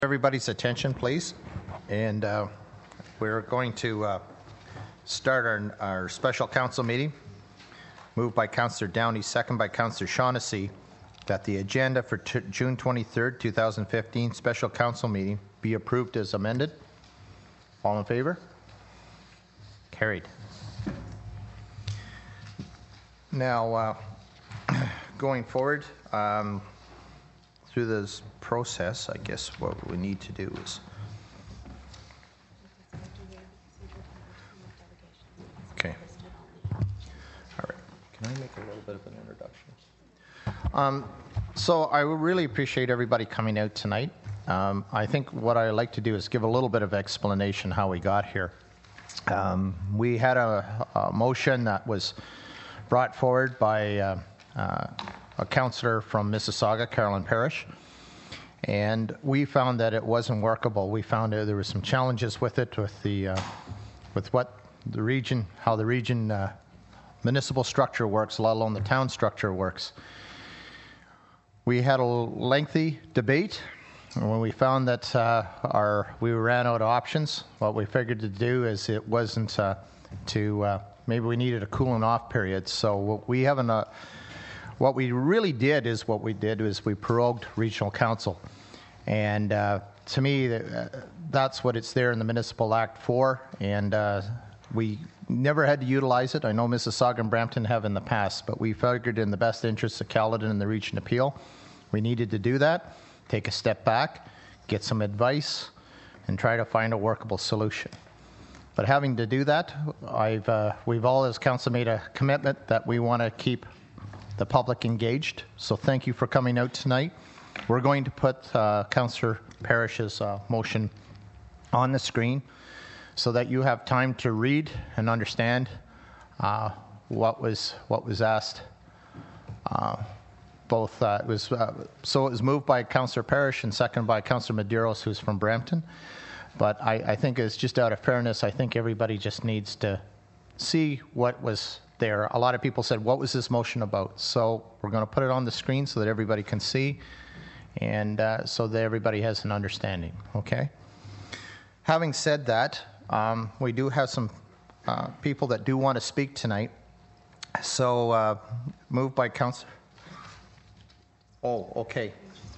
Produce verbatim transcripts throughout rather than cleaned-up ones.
Everybody's attention, please. And uh, we're going to uh, start our, our special council meeting. Moved by Councillor Downey, second by Councillor Shaughnessy, that the agenda for t- June twenty-third, twenty fifteen special council meeting be approved as amended. All in favor? Carried. Now, uh, going forward, um, through this process, I guess what we need to do is... Okay. All right. Can I make a little bit of an introduction? Um, so I really appreciate everybody coming out tonight. Um, I think what I like to do is give a little bit of explanation how we got here. Um, we had a, a motion that was brought forward by uh, uh, a councillor from Mississauga, Carolyn Parrish, and we found that it wasn't workable. We found that there were some challenges with it, with the uh, with what the region, how the region uh, municipal structure works, let alone the town structure works. We had a lengthy debate, and when we found that uh, our we ran out of options, what we figured to do is it wasn't uh, to uh, maybe we needed a cooling off period. So what we haven't. Uh, What we really did is what we did is we prorogued regional council. And uh, to me, uh, that's what it's there in the Municipal Act for. And uh, we never had to utilize it. I know Mississauga and Brampton have in the past, but we figured in the best interests of Caledon and the Region Appeal, we needed to do that, take a step back, get some advice, and try to find a workable solution. But having to do that, I've uh, we've all as council made a commitment that we want to keep the public engaged. So thank you for coming out tonight. We're going to put uh, Councillor Parrish's uh, motion on the screen so that you have time to read and understand uh, what was what was asked. Uh, both uh, it was uh, so it was moved by Councillor Parrish and seconded by Councillor Medeiros, who's from Brampton. But I, I think it's just out of fairness. I think everybody just needs to see what was there. A lot of people said, what was this motion about? So we're going to put it on the screen so that everybody can see and uh, so that everybody has an understanding, okay? Having said that, um, we do have some uh, people that do want to speak tonight. So uh, moved by Councillor. Oh, okay.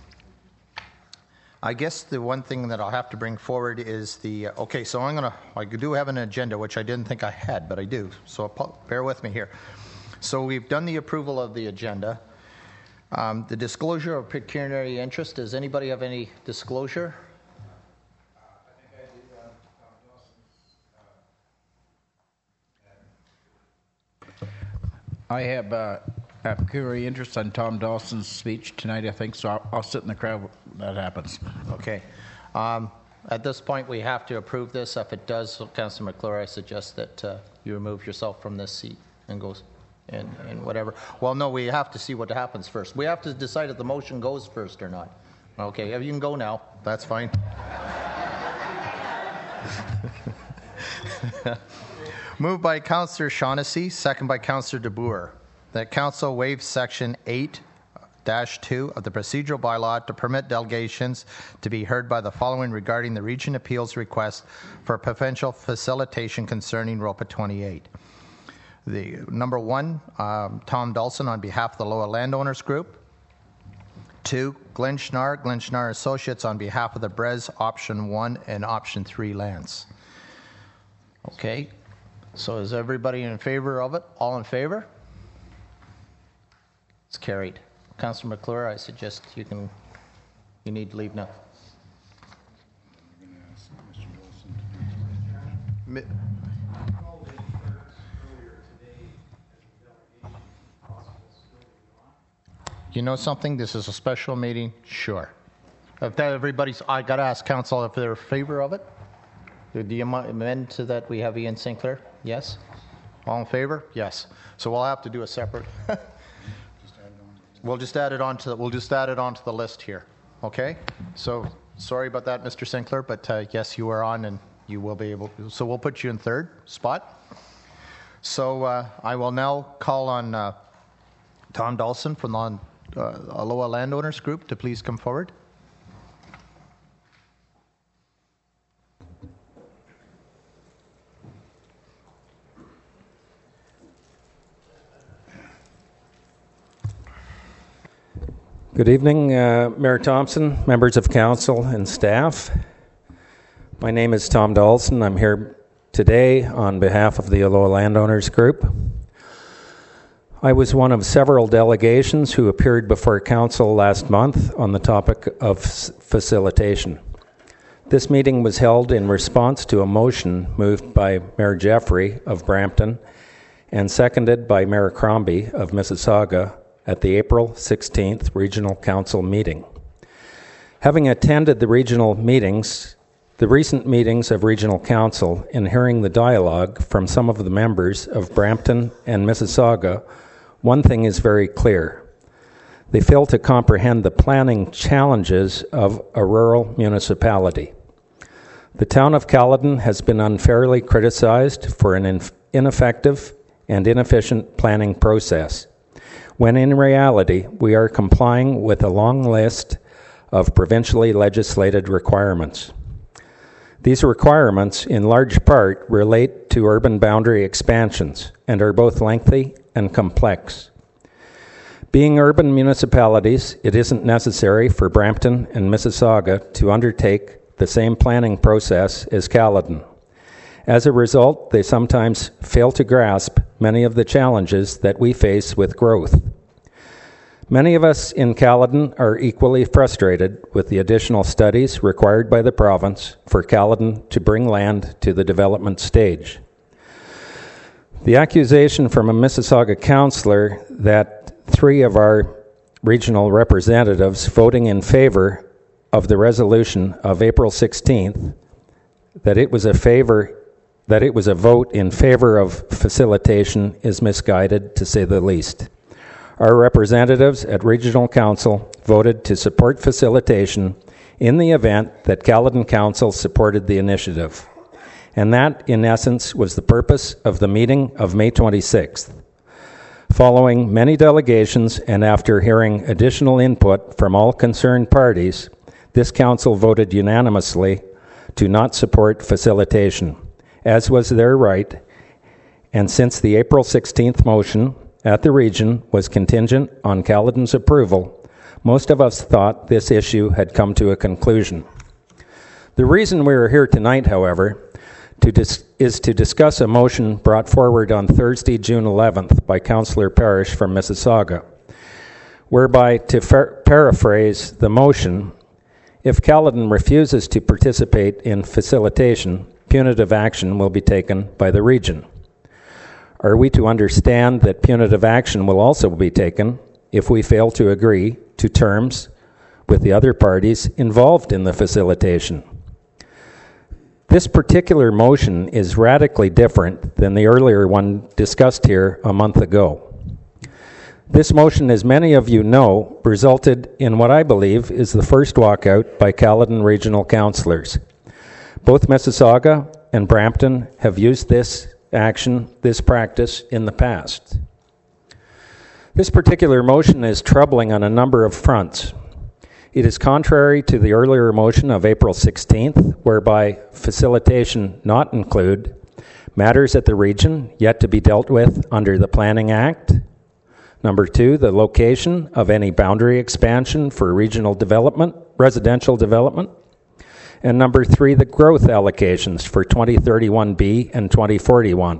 I guess the one thing that I'll have to bring forward is the, uh, okay, so I'm going to, I do have an agenda, which I didn't think I had, but I do. So bear with me here. So we've done the approval of the agenda. Um, the disclosure of pecuniary interest, does anybody have any disclosure? Uh, I think I did uh, Tom Dawson. Uh, I have uh, a pecuniary interest on Tom Dawson's speech tonight, I think, so I'll, I'll sit in the crowd when that happens. Okay. Um, at this point, we have to approve this. If it does, Councillor McClure, I suggest that uh, you remove yourself from this seat and goes and, and whatever. Well, no, we have to see what happens first. We have to decide if the motion goes first or not. Okay, you can go now. That's fine. Moved by Councillor Shaughnessy, second by Councillor DeBoer, that Council waive Section eight dash two of the procedural bylaw to permit delegations to be heard by the following regarding the Region Appeals request for provincial facilitation concerning R O P A twenty-eight. The number one, um, Tom Dawson on behalf of the Lower Landowners Group. Two, Glenn Schnarr, Glenn Schnarr Associates on behalf of the Brez Option one and Option three lands. Okay, so is everybody in favor of it? All in favor? It's carried. Councillor McClure, I suggest you can, you need to leave now. Mi- You know something? This is a special meeting. Sure. If that everybody's, I got to ask council if they're in favor of it. Do you amend to that we have Ian Sinclair? Yes. All in favor? Yes. So we'll have to do a separate. We'll just add it on to the, we'll just add it onto the list here. Okay. So sorry about that, Mister Sinclair, but uh, yes, you are on, and you will be able to. So we'll put you in third spot. So uh, I will now call on uh, Tom Dawson from the uh, Aloha Landowners Group to please come forward. Good evening, uh, Mayor Thompson, members of council and staff. My name is Tom Dawson. I'm here today on behalf of the Aloha Landowners Group. I was one of several delegations who appeared before council last month on the topic of facilitation. This meeting was held in response to a motion moved by Mayor Jeffrey of Brampton and seconded by Mayor Crombie of Mississauga at the April sixteenth Regional Council meeting. Having attended the regional meetings, the recent meetings of Regional Council, and hearing the dialogue from some of the members of Brampton and Mississauga, one thing is very clear. They fail to comprehend the planning challenges of a rural municipality. The town of Caledon has been unfairly criticized for an ineffective and inefficient planning process, when in reality we are complying with a long list of provincially legislated requirements. These requirements, in large part, relate to urban boundary expansions and are both lengthy and complex. Being urban municipalities, it isn't necessary for Brampton and Mississauga to undertake the same planning process as Caledon. As a result, they sometimes fail to grasp many of the challenges that we face with growth. Many of us in Caledon are equally frustrated with the additional studies required by the province for Caledon to bring land to the development stage. The accusation from a Mississauga councillor that three of our regional representatives voting in favor of the resolution of April sixteenth, that it was a favor that it was a vote in favor of facilitation is misguided, to say the least. Our representatives at Regional Council voted to support facilitation in the event that Caledon Council supported the initiative. And that, in essence, was the purpose of the meeting of May twenty-sixth. Following many delegations and after hearing additional input from all concerned parties, this council voted unanimously to not support facilitation, as was their right, and since the April sixteenth motion at the region was contingent on Caledon's approval, most of us thought this issue had come to a conclusion. The reason we are here tonight, however, to dis- is to discuss a motion brought forward on Thursday, June eleventh by Councillor Parrish from Mississauga, whereby, to fa- paraphrase the motion, if Caledon refuses to participate in facilitation, punitive action will be taken by the region. Are we to understand that punitive action will also be taken if we fail to agree to terms with the other parties involved in the facilitation? This particular motion is radically different than the earlier one discussed here a month ago. This motion, as many of you know, resulted in what I believe is the first walkout by Caledon regional councillors. Both Mississauga and Brampton have used this action, this practice, in the past. This particular motion is troubling on a number of fronts. It is contrary to the earlier motion of April sixteenth, whereby facilitation not include matters at the region yet to be dealt with under the Planning Act. Number two, the location of any boundary expansion for regional development, residential development. And number three, the growth allocations for twenty thirty-one B and twenty forty-one.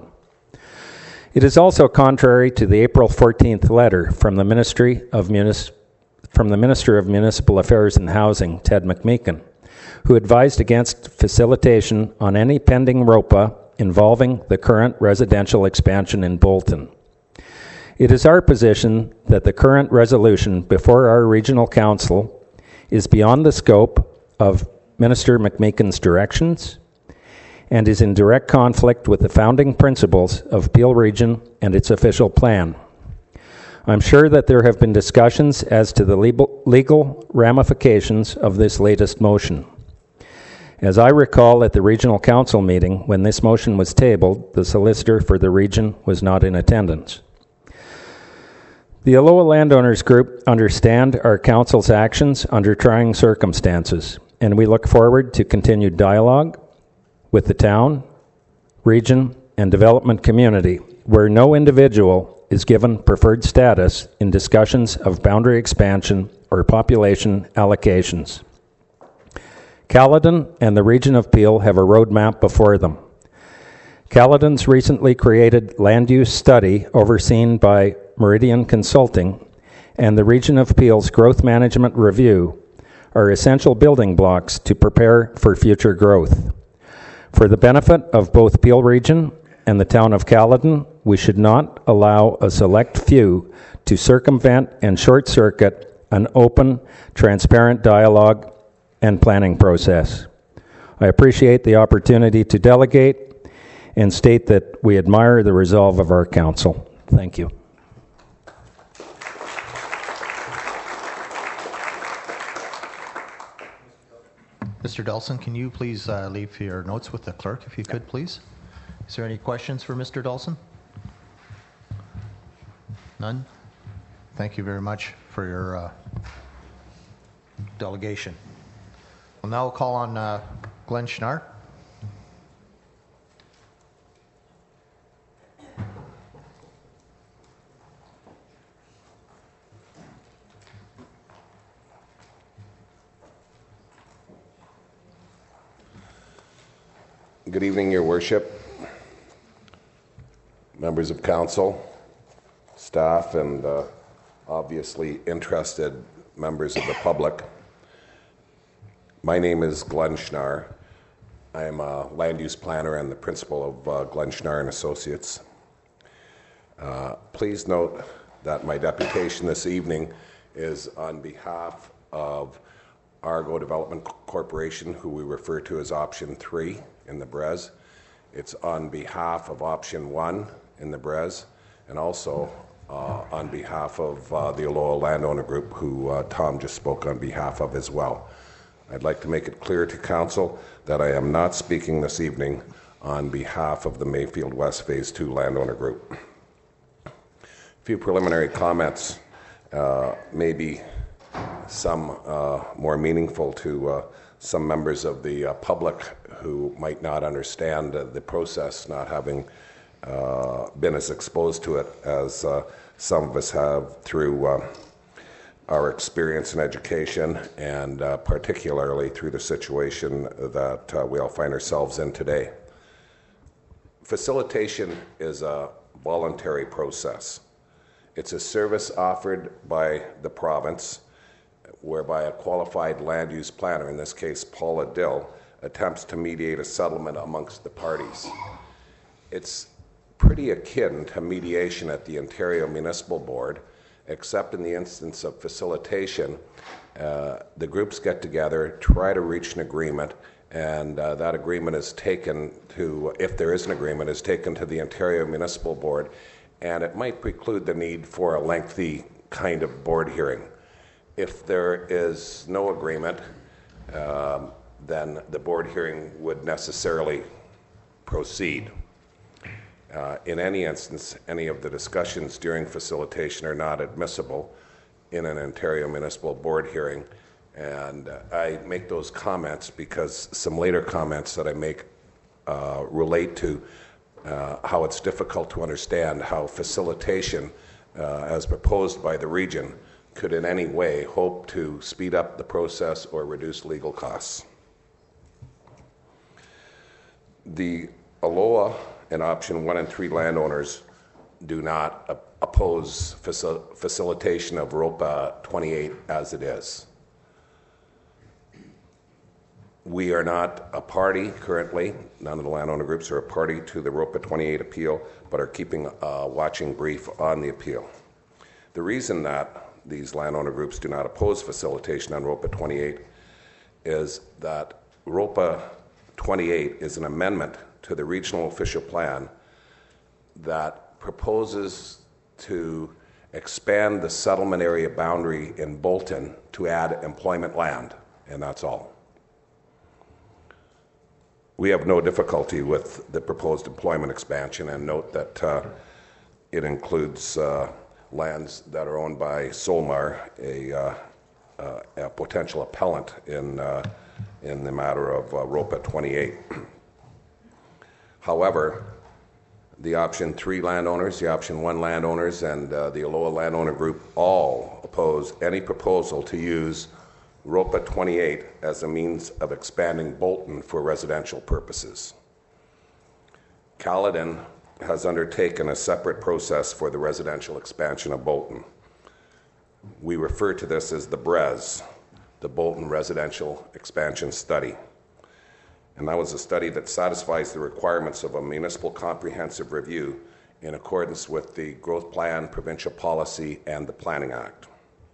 It is also contrary to the April fourteenth letter from the Ministry of Munis- from the Minister of Municipal Affairs and Housing, Ted McMeekin, who advised against facilitation on any pending R O P A involving the current residential expansion in Bolton. It is our position that the current resolution before our regional council is beyond the scope of Minister McMeekin's directions and is in direct conflict with the founding principles of Peel Region and its official plan. I'm sure that there have been discussions as to the legal ramifications of this latest motion. As I recall at the regional council meeting, when this motion was tabled, the solicitor for the region was not in attendance. The Aloha Landowners Group understand our council's actions under trying circumstances, and we look forward to continued dialogue with the town, region, and development community, where no individual is given preferred status in discussions of boundary expansion or population allocations. Caledon and the Region of Peel have a roadmap before them. Caledon's recently created land use study overseen by Meridian Consulting and the Region of Peel's Growth Management Review are essential building blocks to prepare for future growth. For the benefit of both Peel Region and the town of Caledon, we should not allow a select few to circumvent and short-circuit an open, transparent dialogue and planning process. I appreciate the opportunity to delegate and state that we admire the resolve of our council. Thank you. Mister Dawson, can you please uh, leave your notes with the clerk, if you could, please? Is there any questions for Mister Dawson? None? Thank you very much for your uh, delegation. We'll now call on uh, Glenn Schnarr. Good evening, Your Worship, members of council, staff, and uh, obviously interested members of the public. My name is Glenn Schnarr. I am a land use planner and the principal of uh, Glenn Schnarr and Associates. Uh, please note that my deputation this evening is on behalf of Argo Development Corporation, who we refer to as Option three in the B R E S. It's on behalf of Option one in the B R E S, and also uh, on behalf of uh, the Aloha Landowner Group, who uh, Tom just spoke on behalf of as well. I'd like to make it clear to Council that I am not speaking this evening on behalf of the Mayfield West Phase two Landowner Group. A few preliminary comments, uh, maybe some uh, more meaningful to uh, some members of the uh, public who might not understand uh, the process, not having uh, been as exposed to it as uh, some of us have through uh, our experience in education, and uh, particularly through the situation that uh, we all find ourselves in today. Facilitation is a voluntary process. It's a service offered by the province whereby a qualified land use planner, in this case Paula Dill, attempts to mediate a settlement amongst the parties. It's pretty akin to mediation at the Ontario Municipal Board, except in the instance of facilitation, uh, the groups get together, try to reach an agreement, and uh, that agreement is taken to, if there is an agreement, is taken to the Ontario Municipal Board, and it might preclude the need for a lengthy kind of board hearing. If there is no agreement, um, then the board hearing would necessarily proceed. Uh, in any instance, any of the discussions during facilitation are not admissible in an Ontario Municipal Board hearing, and uh, I make those comments because some later comments that I make uh, relate to uh, how it's difficult to understand how facilitation, uh, as proposed by the region, could in any way hope to speed up the process or reduce legal costs. The Aloha and Option one and three landowners do not op- oppose facil- facilitation of ROPA twenty-eight as it is. We are not a party currently. None of the landowner groups are a party to the ROPA twenty-eight appeal, but are keeping a watching brief on the appeal. The reason that these landowner groups do not oppose facilitation on ROPA twenty-eight is that ROPA twenty-eight is an amendment to the regional official plan that proposes to expand the settlement area boundary in Bolton to add employment land, and that's all. We have no difficulty with the proposed employment expansion, and note that uh, it includes uh, lands that are owned by Solmar, a, uh, uh, a potential appellant in, uh, in the matter of uh, ROPA twenty-eight. However, the option three landowners, the option one landowners, and uh, the Aloha landowner group all oppose any proposal to use ROPA twenty-eight as a means of expanding Bolton for residential purposes. Caledon has undertaken a separate process for the residential expansion of Bolton. We refer to this as the B R E S, the Bolton Residential Expansion Study. And that was a study that satisfies the requirements of a municipal comprehensive review in accordance with the Growth Plan, Provincial Policy, and the Planning Act.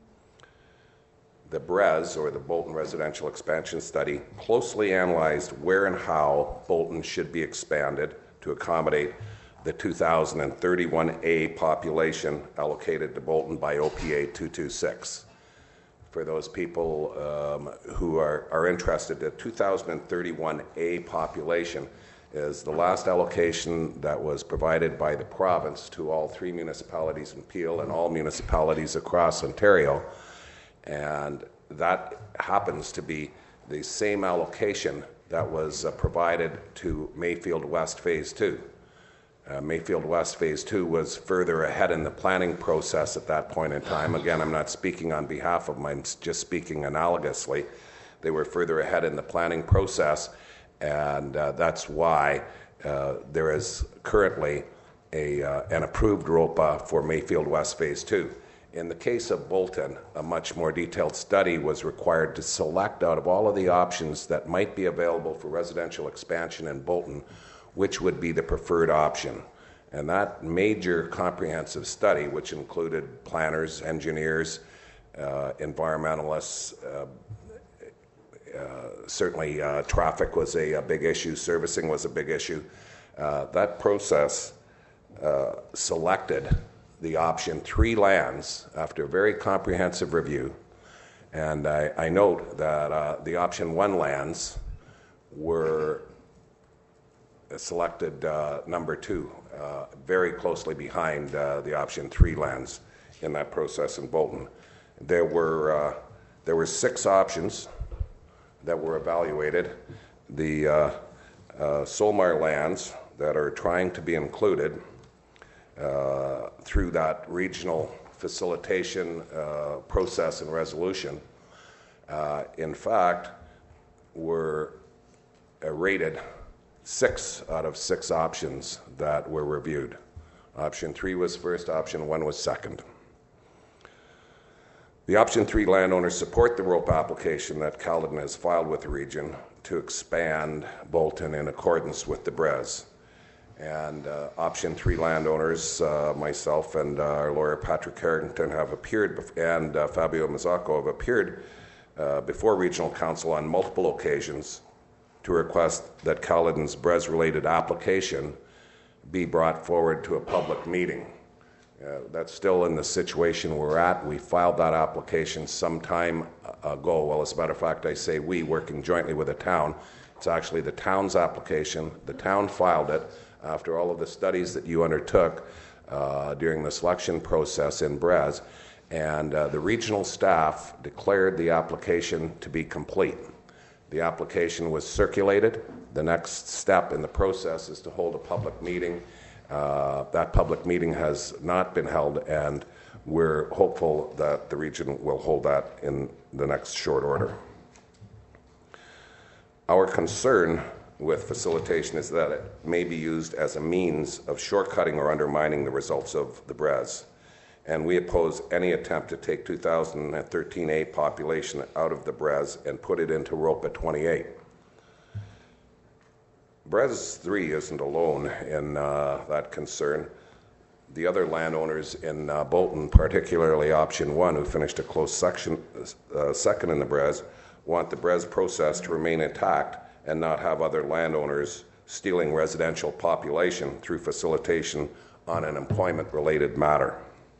The B R E S, or the Bolton Residential Expansion Study, closely analyzed where and how Bolton should be expanded to accommodate the two thousand thirty-one A population allocated to Bolton by O P A two twenty-six. For those people um, who are, are interested, the two thousand thirty-one A population is the last allocation that was provided by the province to all three municipalities in Peel and all municipalities across Ontario. And that happens to be the same allocation that was uh, provided to Mayfield West Phase two. Uh, Mayfield West Phase two was further ahead in the planning process at that point in time. Again, I'm not speaking on behalf of them, I'm just speaking analogously. They were further ahead in the planning process, and uh, that's why uh, there is currently a, uh, an approved ROPA for Mayfield West Phase two. In the case of Bolton, a much more detailed study was required to select out of all of the options that might be available for residential expansion in Bolton, which would be the preferred option. And that major comprehensive study, which included planners, engineers, uh, environmentalists, uh, uh, certainly uh, traffic was a, a big issue, servicing was a big issue. Uh, that process uh, selected the option three lands after a very comprehensive review. And I, I note that uh, the option one lands were selected uh, number two, uh, very closely behind uh, the option three lands in that process in Bolton. There were, uh, there were six options that were evaluated. The uh, uh, Solmar lands that are trying to be included uh, through that regional facilitation uh, process and resolution, uh, in fact, were uh, rated six out of six options that were reviewed. Option three was first, option one was second. The option three landowners support the ROPA application that Caledon has filed with the region to expand Bolton in accordance with the B R E S. And uh, option three landowners, uh, myself and uh, our lawyer Patrick Harrington have appeared, bef- and uh, Fabio Mazzacco have appeared uh, before Regional Council on multiple occasions to request that Caledon's B R E S-related application be brought forward to a public meeting. Uh, that's still in the situation we're at. We filed that application some time ago. Well, as a matter of fact, I say we, working jointly with the town. It's actually the town's application. The town filed it after all of the studies that you undertook uh, during the selection process in B R E S, and uh, the regional staff declared the application to be complete. The application was circulated. The next step in the process is to hold a public meeting. Uh, that public meeting has not been held, and we're hopeful that the region will hold that in the next short order. Our concern with facilitation is that it may be used as a means of shortcutting or undermining the results of the B R E S, and we oppose any attempt to take two thousand thirteen A population out of the B R E S and put it into ROPA twenty-eight. B R E S three isn't alone in uh, that concern. The other landowners in uh, Bolton, particularly option one, who finished a close section, uh, second in the B R E S, want the B R E S process to remain intact and not have other landowners stealing residential population through facilitation on an employment-related matter.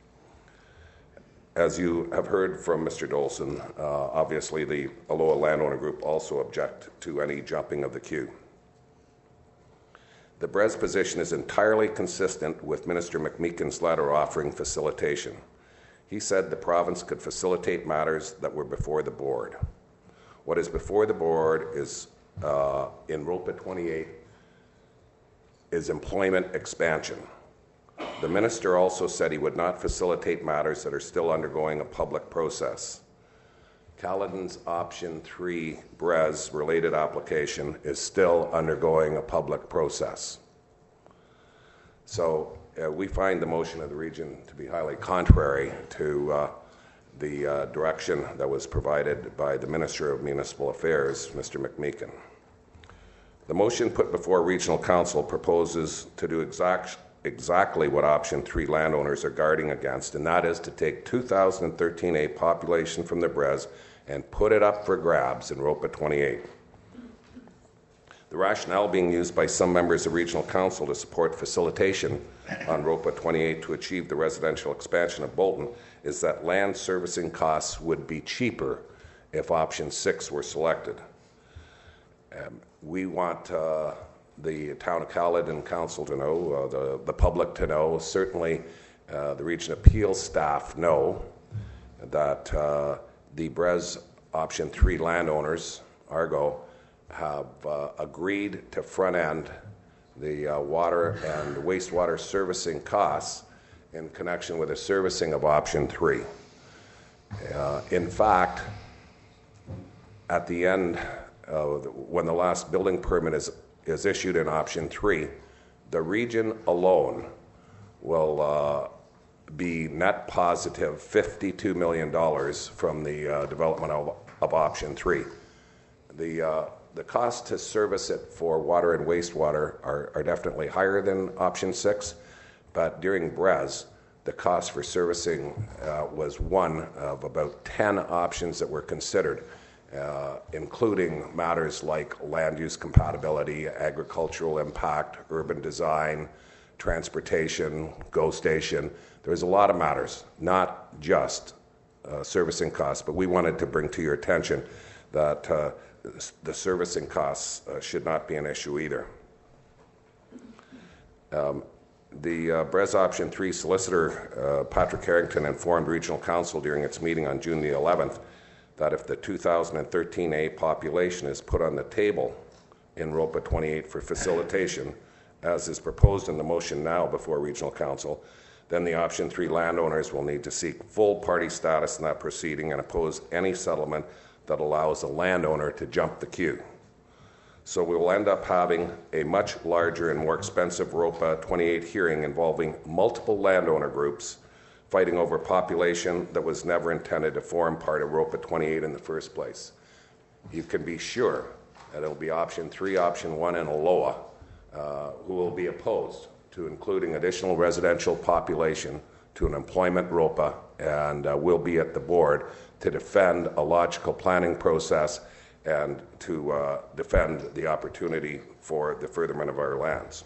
As you have heard from Mister Dolson, uh, obviously the Aloha Landowner Group also object to any jumping of the queue. The B R E S position is entirely consistent with Minister McMeekin's letter offering facilitation. He said the province could facilitate matters that were before the board. What is before the board is uh, in ROPA twenty-eight, is employment expansion. The minister also said he would not facilitate matters that are still undergoing a public process. Caledon's option three B R E S related application is still undergoing a public process. So uh, we find the motion of the region to be highly contrary to uh, the uh, direction that was provided by the Minister of Municipal Affairs, Mister McMeekin. The motion put before Regional Council proposes to do exact, exactly what option three landowners are guarding against, and that is to take two thousand thirteen A population from the B R E S and put it up for grabs in ROPA twenty-eight. The rationale being used by some members of Regional Council to support facilitation on ROPA twenty-eight to achieve the residential expansion of Bolton is that land servicing costs would be cheaper if option six were selected. Um, we want uh, the Town of Caledon Council to know, uh, the, the public to know, certainly uh, the Region Appeals staff know that uh, the B R E S option three landowners, Argo, have uh, agreed to front end the uh, water and wastewater servicing costs in connection with the servicing of option three. Uh, in fact, at the end, uh, when the last building permit is, is issued in option three, the region alone will uh, be net positive fifty-two million dollars from the uh, development of, of option three. The, uh, the cost to service it for water and wastewater are, are definitely higher than option six, but during B R E S, the cost for servicing uh, was one of about ten options that were considered, uh, including matters like land use compatibility, agricultural impact, urban design, transportation, GO station. There's a lot of matters, not just uh, servicing costs, but we wanted to bring to your attention that uh, the servicing costs uh, should not be an issue either. Um, the uh, B R E S option three solicitor, uh, Patrick Harrington, informed Regional Council during its meeting on June the eleventh that if the two thousand thirteen A population is put on the table in ROPA twenty-eight for facilitation, as is proposed in the motion now before Regional Council, then the option three landowners will need to seek full party status in that proceeding and oppose any settlement that allows a landowner to jump the queue. So we will end up having a much larger and more expensive ROPA twenty-eight hearing involving multiple landowner groups fighting over population that was never intended to form part of ROPA twenty-eight in the first place. You can be sure that it'll be option three, option one, and ALOA uh, who will be opposed to including additional residential population to an employment ROPA, and uh, will be at the board to defend a logical planning process and to uh, defend the opportunity for the furtherment of our lands.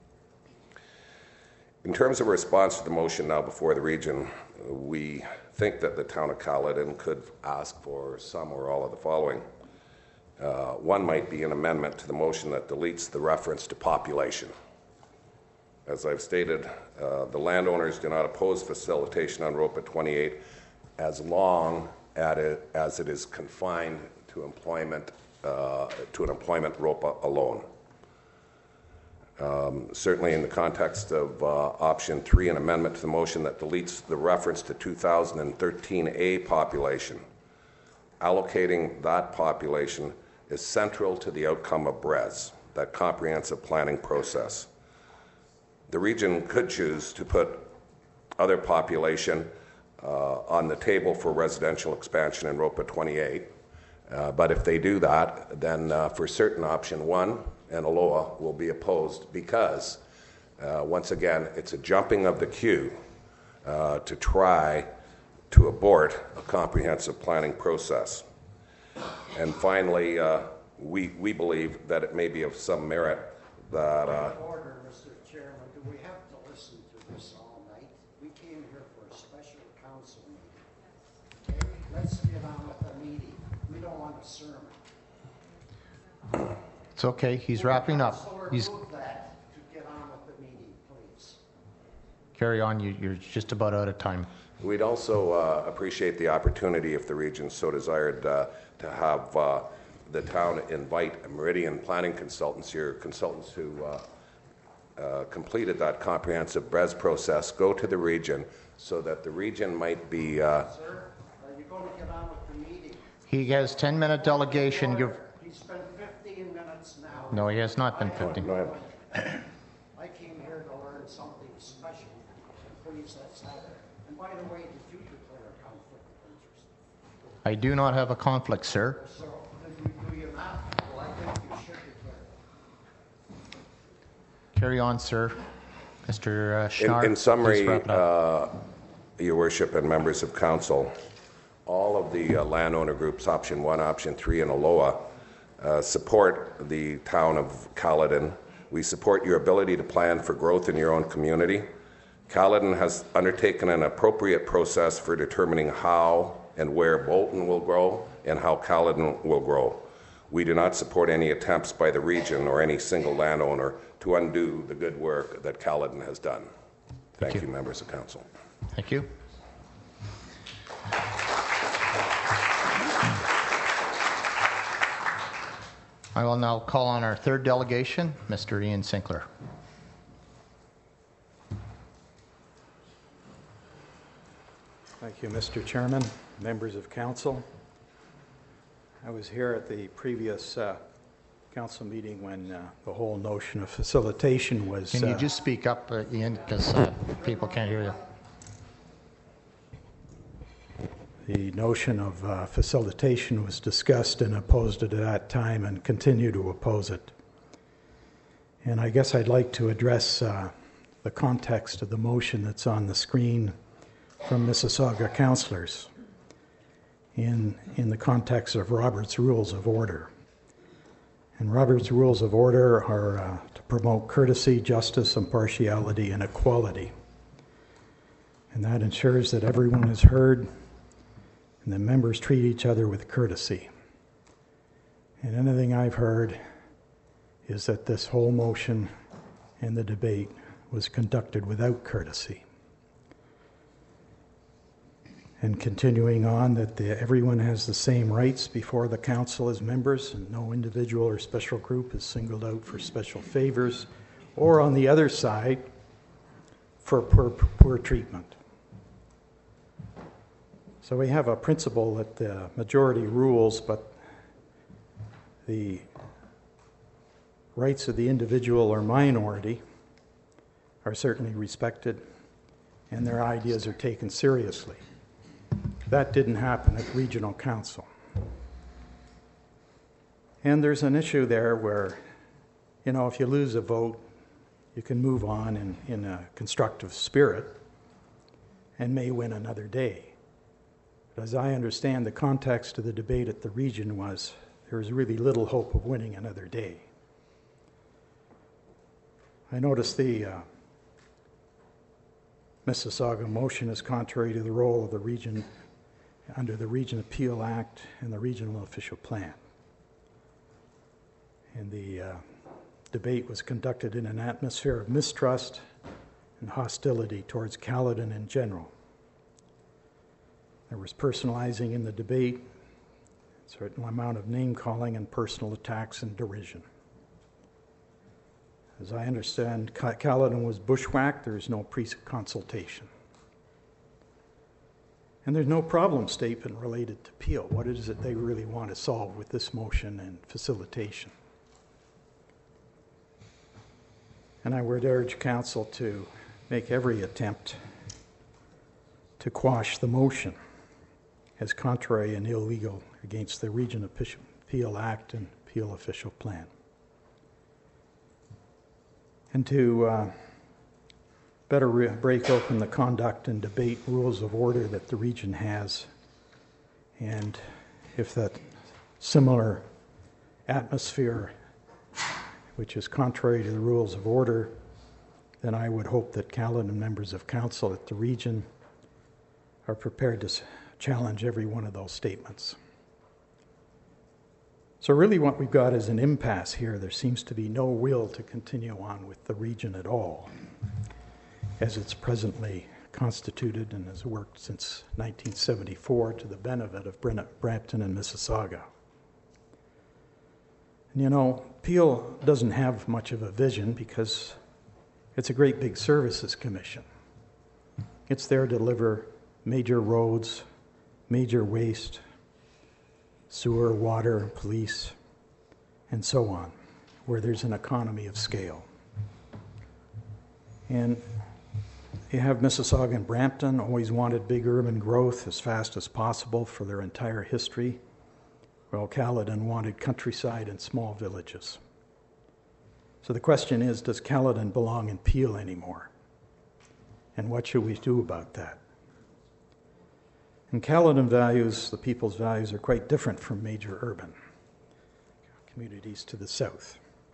In terms of a response to the motion now before the region, we think that the Town of Caledon could ask for some or all of the following. Uh, one might be an amendment to the motion that deletes the reference to population. As I've stated, uh, the landowners do not oppose facilitation on ROPA twenty-eight as long as it, as it is confined to employment, uh, to an employment ROPA alone. Um, certainly in the context of uh, option three, an amendment to the motion that deletes the reference to two thousand thirteen A population. Allocating that population is central to the outcome of B R E S, that comprehensive planning process. The region could choose to put other population uh, on the table for residential expansion in ROPA twenty-eight, uh, but if they do that, then uh, for certain option one and ALOA will be opposed because, uh, once again, it's a jumping of the queue uh, to try to abort a comprehensive planning process. And finally, uh, we, we believe that it may be of some merit that... Uh, Order, Mister Chairman, do we have to listen to this all night? We came here for a special council meeting. Okay, let's get on with the meeting. We don't want a sermon. It's okay. He's wrapping up. He's Move that to get on with the meeting, please. carry on. You, you're just about out of time. We'd also uh, appreciate the opportunity, if the region so desired, uh, to have uh, the town invite Meridian Planning Consultants here, consultants who uh, uh, completed that comprehensive B R E S process go to the region so that the region might be. Uh, Sir, are you going to get on with the meeting? He has ten-minute delegation. You've, He spent fifteen minutes now. no, he has not been fifteen. go ahead. I came here to learn something special. Please, let's have it. And by the way, did you declare a conflict of interest? I do not have a conflict, sir. So, do you, do you not? Well, I think you should declare. Carry on, sir. Mister Uh, In, Schnarr, in summary, please wrap it up. uh, Your Worship and members of council, all of the uh, landowner groups, option one, option three, and ALOA, uh, support the town of Caledon. We support your ability to plan for growth in your own community. Caledon has undertaken an appropriate process for determining how and where Bolton will grow and how Caledon will grow. We do not support any attempts by the region or any single landowner to undo the good work that Caledon has done. Thank, Thank you, you. members of council. Thank you. I will now call on our third delegation, Mister Ian Sinclair. Thank you, Mister Chairman, members of council. I was here at the previous uh, council meeting when uh, the whole notion of facilitation was... Can you uh, just speak up, uh, Ian, because uh, people can't hear you. The notion of uh, facilitation was discussed and opposed at that time and continue to oppose it. And I guess I'd like to address uh, the context of the motion that's on the screen from Mississauga councillors in, in the context of Robert's Rules of Order. And Robert's Rules of Order are uh, to promote courtesy, justice, impartiality, and equality. And that ensures that everyone is heard and that members treat each other with courtesy. And anything I've heard is that this whole motion and the debate was conducted without courtesy. And continuing on, that the, everyone has the same rights before the council as members, and no individual or special group is singled out for special favors, or on the other side, for poor, poor treatment. So we have a principle that the majority rules, but the rights of the individual or minority are certainly respected, and their ideas are taken seriously. That didn't happen at regional council. And there's an issue there where, you know, if you lose a vote, you can move on in, in a constructive spirit and may win another day. But as I understand, the context of the debate at the region was there was really little hope of winning another day. I noticed the uh, Mississauga motion is contrary to the role of the region under the Region Appeal Act and the Regional Official Plan. And the uh, debate was conducted in an atmosphere of mistrust and hostility towards Caledon in general. There was personalizing in the debate, a certain amount of name-calling and personal attacks and derision. As I understand, Caledon was bushwhacked. There's no pre-consultation. And there's no problem statement related to Peel. What is it they really want to solve with this motion and facilitation? And I would urge council to make every attempt to quash the motion as contrary and illegal against the Region Appeal Act and Appeal Official Plan. And to uh, better re- break open the conduct and debate rules of order that the region has. And if that similar atmosphere, which is contrary to the rules of order, then I would hope that Caledon members of council at the region are prepared to s- challenge every one of those statements. So really what we've got is an impasse here. There seems to be no will to continue on with the region at all, as it's presently constituted and has worked since nineteen seventy-four to the benefit of Brampton and Mississauga. And you know, Peel doesn't have much of a vision because It's a great big services commission. It's there to deliver major roads, major waste, sewer, water, police, and so on, where there's an economy of scale. And you have Mississauga and Brampton, always wanted big urban growth as fast as possible for their entire history, while Caledon wanted countryside and small villages. So the question is, does Caledon belong in Peel anymore? And what should we do about that? And Caledon values, the people's values, are quite different from major urban communities to the south.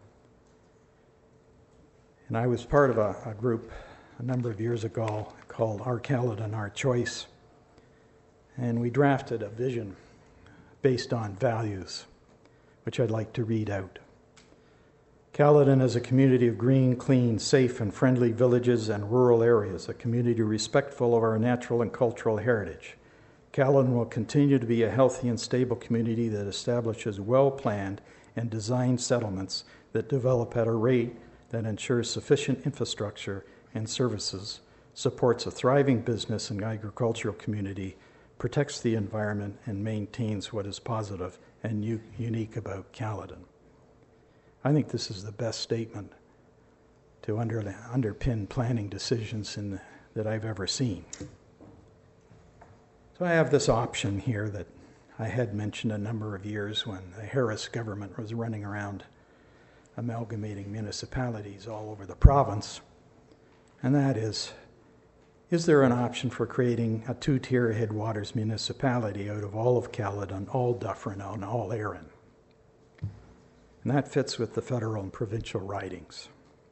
And I was part of a, a group a number of years ago called Our Caledon, Our Choice, and we drafted a vision based on values, which I'd like to read out. Caledon is a community of green, clean, safe, and friendly villages and rural areas, a community respectful of our natural and cultural heritage. Caledon will continue to be a healthy and stable community that establishes well-planned and designed settlements that develop at a rate that ensures sufficient infrastructure and services, supports a thriving business and agricultural community, protects the environment, and maintains what is positive and u- unique about Caledon. I think this is the best statement to under, underpin planning decisions in the, that I've ever seen. So I have this option here that I had mentioned a number of years when the Harris government was running around amalgamating municipalities all over the province, and that is, is there an option for creating a two-tier headwaters municipality out of all of Caledon, all Dufferin, and all Erin? And that fits with the federal and provincial ridings.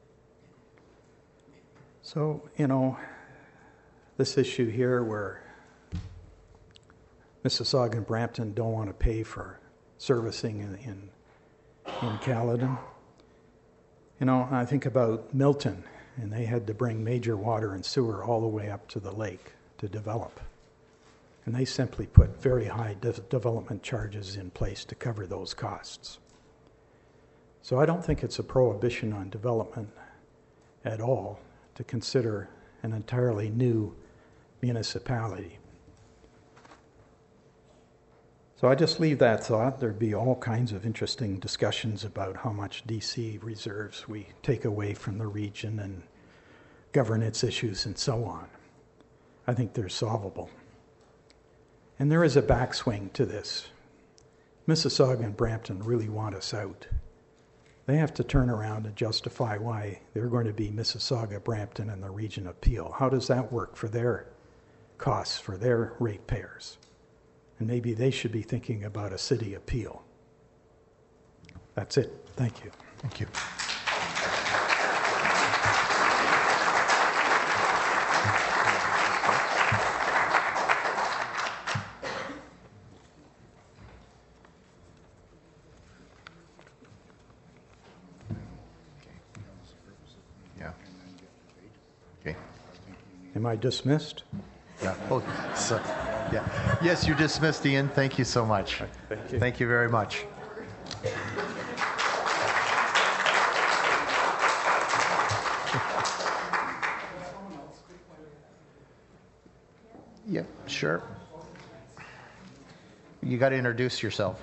So, you know, this issue here where Mississauga and Brampton don't want to pay for servicing in, in, in Caledon. You know, I think about Milton, and they had to bring major water and sewer all the way up to the lake to develop. And they simply put very high de- development charges in place to cover those costs. So I don't think it's a prohibition on development at all to consider an entirely new municipality. So I just leave that thought. There'd be all kinds of interesting discussions about how much D C reserves we take away from the region and governance issues and so on. I think they're solvable. And there is a backswing to this. Mississauga and Brampton really want us out. They have to turn around and justify why they're going to be Mississauga, Brampton, and the region of Peel. How does that work for their costs, for their ratepayers? And maybe they should be thinking about a city appeal. That's it. Thank you. Thank you. Yeah. Okay. Am I dismissed? Yeah. Oh, so, yeah. Yes, you're dismissed, Ian. Thank you so much. Thank you. Thank you very much. Yep, sure. You got to introduce yourself.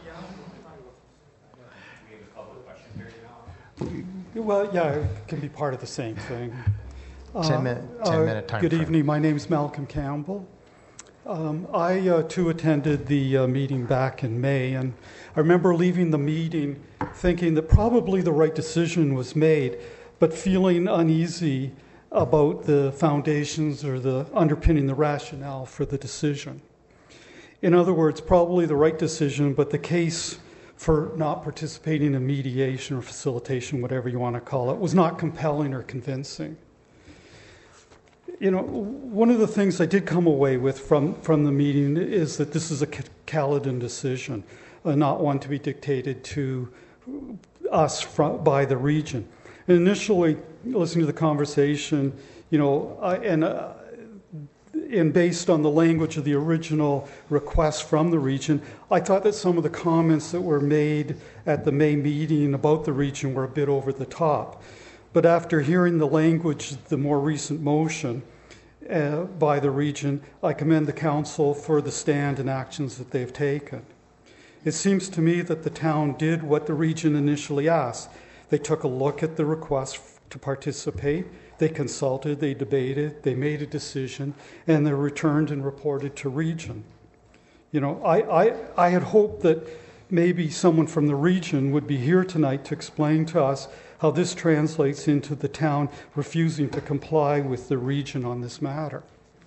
Well, yeah, it can be part of the same thing. Ten minute, ten minute time Good frame. evening. My name's Malcolm Campbell. Um, I, uh, too, attended the uh, meeting back in May, and I remember leaving the meeting thinking that probably the right decision was made, but feeling uneasy about the foundations or the underpinning the rationale for the decision. In other words, probably the right decision, but the case for not participating in mediation or facilitation, whatever you want to call it, was not compelling or convincing. You know, one of the things I did come away with from, from the meeting is that this is a Caledon decision, uh, not one to be dictated to us from, by the region. And initially, listening to the conversation, you know, I, and uh, and based on the language of the original request from the region, I thought that some of the comments that were made at the May meeting about the region were a bit over the top. But after hearing the language, the more recent motion uh, by the region, I commend the council for the stand and actions that they've taken. It seems to me that the town did what the region initially asked. They took a look at the request to participate, they consulted, they debated, they made a decision, and they returned and reported to region. You know, I, I, I had hoped that maybe someone from the region would be here tonight to explain to us how this translates into the town refusing to comply with the region on this matter.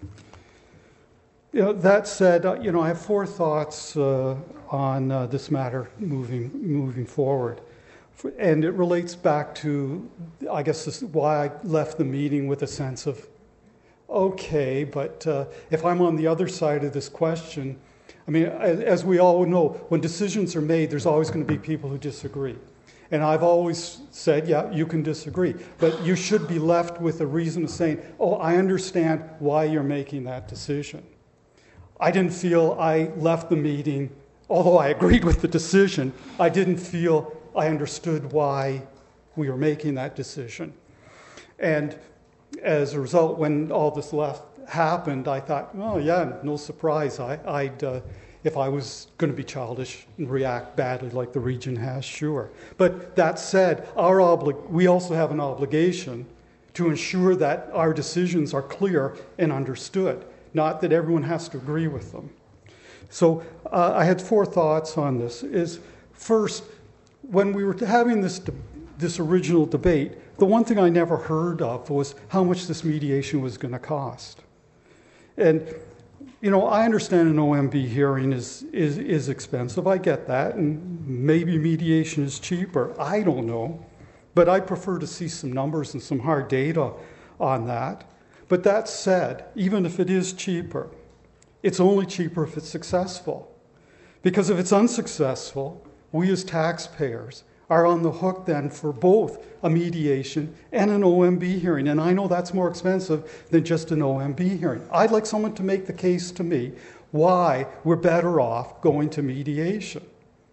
You know, that said, uh, you know, I have four thoughts uh, on uh, this matter moving moving forward. And it relates back to, I guess, this, why I left the meeting with a sense of, okay, but uh, if I'm on the other side of this question, I mean, as, as we all know, when decisions are made, there's always going to be people who disagree. And I've always said, yeah, you can disagree, but you should be left with a reason of saying, oh, I understand why you're making that decision. I didn't feel I left the meeting, although I agreed with the decision, I didn't feel I understood why we were making that decision. And as a result, when all this left happened, I thought, oh yeah, no surprise. I, I'd, uh, if I was going to be childish and react badly like the region has, sure. But that said, our obli- we also have an obligation to ensure that our decisions are clear and understood, not that everyone has to agree with them. So uh, I had four thoughts on this. Is first, when we were having this de- this original debate, the one thing I never heard of was how much this mediation was going to cost. And, you know, I understand an O M B hearing is, is, is expensive. I get that. And maybe mediation is cheaper. I don't know. But I prefer to see some numbers and some hard data on that. But that said, even if it is cheaper, it's only cheaper if it's successful. Because if it's unsuccessful, we as taxpayers are on the hook then for both a mediation and an O M B hearing. And I know that's more expensive than just an O M B hearing. I'd like someone to make the case to me why we're better off going to mediation.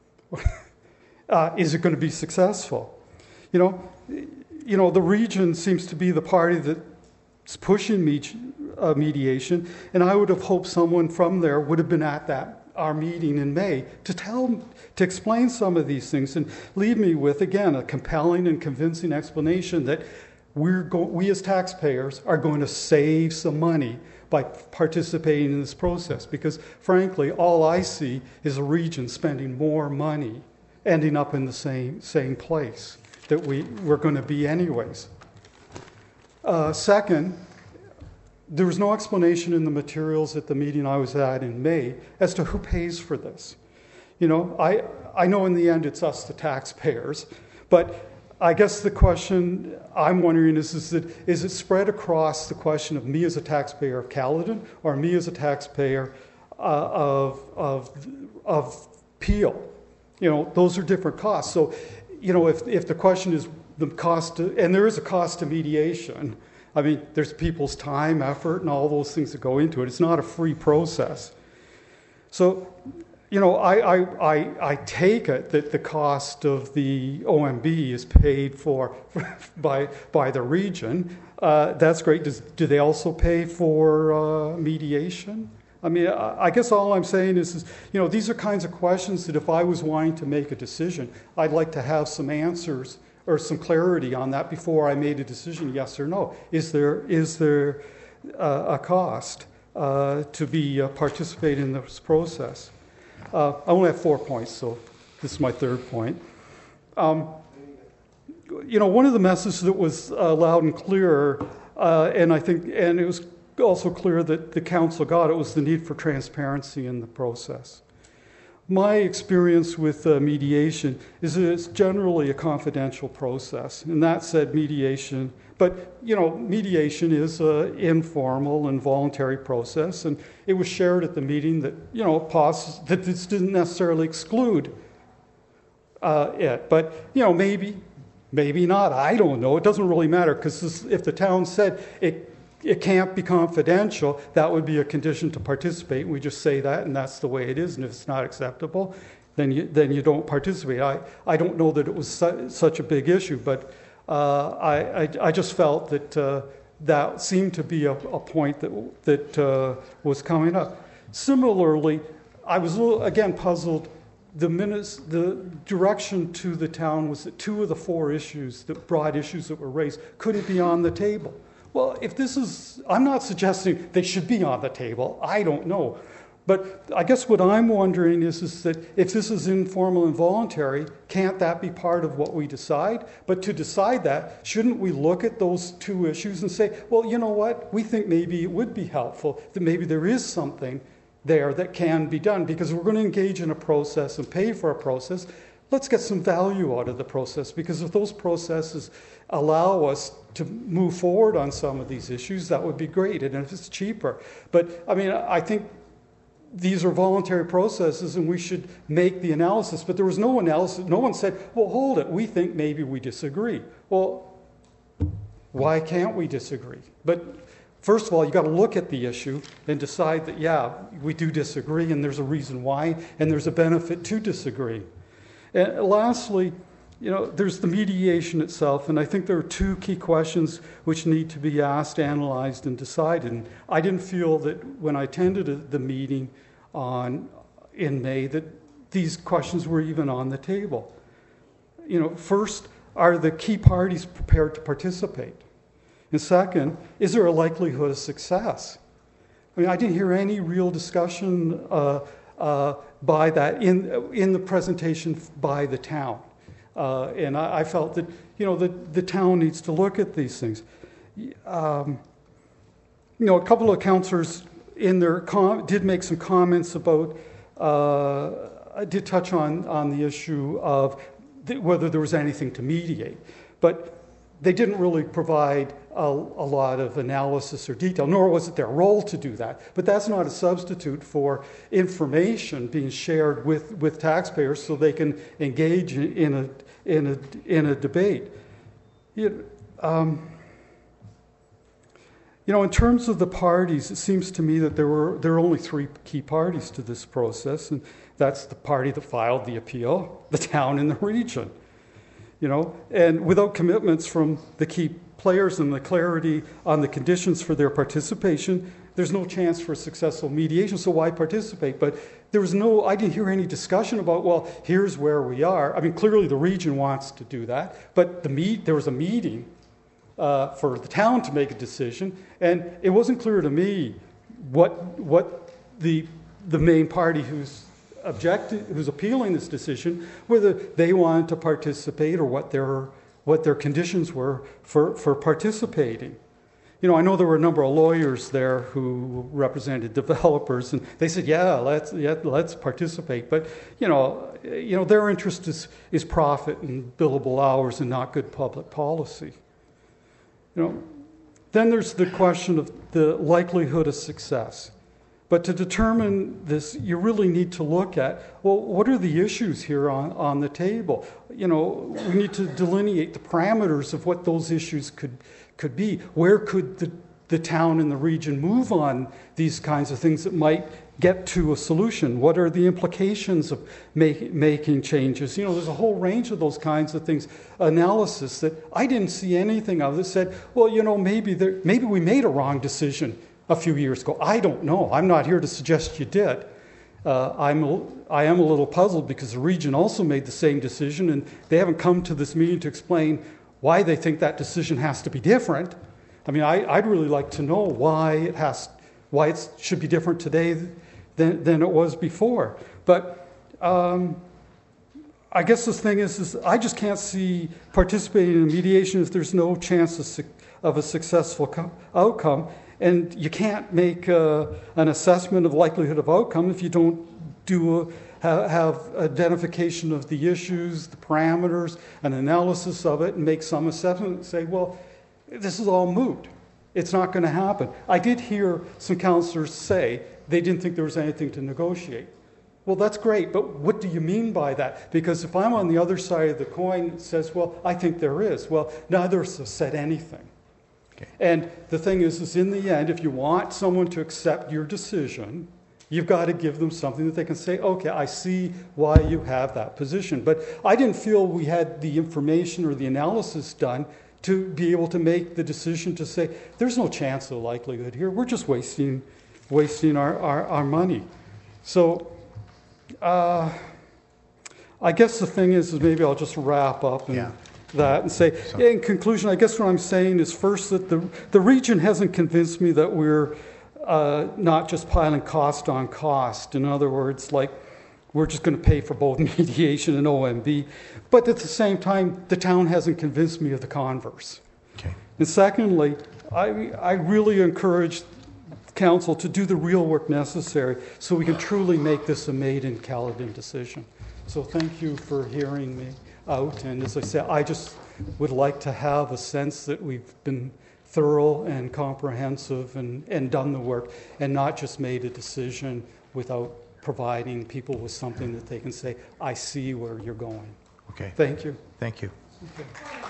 uh, is it going to be successful? You know, you know, the region seems to be the party that's pushing me, uh, mediation, and I would have hoped someone from there would have been at that our meeting in May to tell, to explain some of these things and leave me with, again, a compelling and convincing explanation that we're go- we as taxpayers are going to save some money by participating in this process. Because frankly, all I see is a region spending more money, ending up in the same same place that we, we're going to be anyways. Uh, second, there was no explanation in the materials at the meeting I was at in May as to who pays for this. You know, I, I know in the end it's us, the taxpayers, but I guess the question I'm wondering is, is, it, is it spread across the question of me as a taxpayer of Caledon or me as a taxpayer uh, of, of, of Peel? You know, those are different costs. So, you know, if, if the question is the cost, to, and there is a cost to mediation, I mean, there's people's time, effort, and all those things that go into it. It's not a free process. So, you know, I, I, I, I take it that the cost of the O M B is paid for by, by the region. Uh, that's great. Does, do they also pay for uh, mediation? I mean, I, I guess all I'm saying is, is, you know, these are kinds of questions that if I was wanting to make a decision, I'd like to have some answers or some clarity on that before I made a decision, yes or no. Is there is there uh, a cost uh, to be uh, participate in this process? Uh, I only have four points, so this is my third point. Um, you know, one of the messages that was uh, loud and clear, uh, and I think, and it was also clear that the council got it, was the need for transparency in the process. My experience with uh, mediation is that it's generally a confidential process, and that said, mediation. But you know, mediation is an informal and voluntary process, and it was shared at the meeting that you know, pos- that this didn't necessarily exclude uh, it. But you know, maybe, maybe not. I don't know. It doesn't really matter because if the town said it. It can't be confidential, that would be a condition to participate. We just say that, and that's the way it is. And if it's not acceptable, then you, then you don't participate. I, I don't know that it was su- such a big issue, but uh, I, I, I just felt that uh, that seemed to be a, a point that, that uh, was coming up. Similarly, I was a little, again, puzzled. The minutes, the direction to the town was that two of the four issues, the broad issues that were raised, couldn't be on the table. Well, if this is, I'm not suggesting they should be on the table. I don't know. But I guess what I'm wondering is, is that if this is informal and voluntary, can't that be part of what we decide? But to decide that, shouldn't we look at those two issues and say, well, you know what? We think maybe it would be helpful, that maybe there is something there that can be done, because we're going to engage in a process and pay for a process. Let's get some value out of the process, because if those processes allow us to move forward on some of these issues, that would be great, and if it's cheaper. But, I mean, I think these are voluntary processes, and we should make the analysis. But there was no analysis. No one said, well, hold it, we think maybe we disagree. Well, why can't we disagree? But first of all, you got to look at the issue and decide that, yeah, we do disagree, and there's a reason why, and there's a benefit to disagree. And lastly, you know, there's the mediation itself, and I think there are two key questions which need to be asked, analyzed, and decided. And I didn't feel that when I attended the meeting on in May that these questions were even on the table. You know, first, are the key parties prepared to participate? And second, is there a likelihood of success? I mean, I didn't hear any real discussion uh, uh, by that in in the presentation by the town. Uh, and I, I felt that, you know, the, the town needs to look at these things. Um, you know, a couple of councillors in their com- did make some comments about, uh, did touch on, on the issue of th- whether there was anything to mediate. But they didn't really provide a, a lot of analysis or detail, nor was it their role to do that. But that's not a substitute for information being shared with, with taxpayers so they can engage in a in a in a debate. You, um, you know, in terms of the parties, it seems to me that there were there are only three key parties to this process, and that's the party that filed the appeal, the town, and the region. You know, and without commitments from the key players and the clarity on the conditions for their participation, there's no chance for successful mediation, so why participate? But there was no, I didn't hear any discussion about, well, here's where we are. I mean, clearly the region wants to do that, but the meet, there was a meeting uh, for the town to make a decision, and it wasn't clear to me what what the the main party who's objected, who's appealing this decision, whether they wanted to participate or what their what their conditions were for, for participating. You know, I know there were a number of lawyers there who represented developers, and they said, "Yeah, let's yeah, let's participate." But you know, you know, their interest is is profit and billable hours, and not good public policy. You know, then there's the question of the likelihood of success. But to determine this, you really need to look at, well, what are the issues here on, on the table? You know, we need to delineate the parameters of what those issues could could be. Where could the, the town and the region move on these kinds of things that might get to a solution? What are the implications of make, making changes? You know, there's a whole range of those kinds of things, analysis that I didn't see anything of that said, well, you know, maybe there, maybe we made a wrong decision a few years ago. I don't know. I'm not here to suggest you did. Uh, I'm a, I am a little puzzled because the region also made the same decision, and they haven't come to this meeting to explain why they think that decision has to be different. I mean, I, I'd really like to know why it has, why it should be different today than, than it was before. But um, I guess the thing is, is I just can't see participating in mediation if there's no chance of, su- of a successful co- outcome. And you can't make uh, an assessment of likelihood of outcome if you don't do a, ha- have identification of the issues, the parameters, an analysis of it, and make some assessment and say, well, this is all moot. It's not going to happen. I did hear some councillors say they didn't think there was anything to negotiate. Well, that's great, but what do you mean by that? Because if I'm on the other side of the coin, it says, well, I think there is. Well, neither has said anything. And the thing is, is in the end, if you want someone to accept your decision, You've got to give them something that they can say, okay, I see why you have that position. But I didn't feel we had the information or the analysis done to be able to make the decision to say, there's no chance of likelihood here. We're just wasting wasting our, our, our money. So uh, I guess the thing is, is maybe I'll just wrap up and Yeah. that and say, So- in conclusion, I guess what I'm saying is first that the, the region hasn't convinced me that we're uh, not just piling cost on cost. In other words, like we're just going to pay for both mediation and O M B. But at the same time, the town hasn't convinced me of the converse. Okay. And secondly, I, I really encourage council to do the real work necessary so we can truly make this a made-in-Caledon decision. So thank you for hearing me out. And as I said, I just would like to have a sense that we've been thorough and comprehensive and, and done the work and not just made a decision without providing people with something that they can say, I see where you're going. Okay. Thank you. Thank you. Um,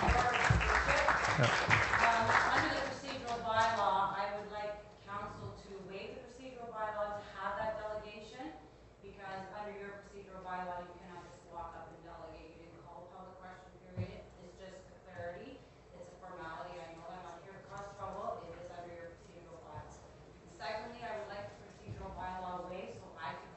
Under the procedural bylaw, I would like council to waive the procedural bylaw to have that delegation, because under your procedural bylaw, you cannot just walk up and delegate. You didn't call a public question period. It's just for clarity. It's a formality. I know I'm not here to cause trouble. It is under your procedural bylaw. Secondly, I would like the procedural bylaw waived so I can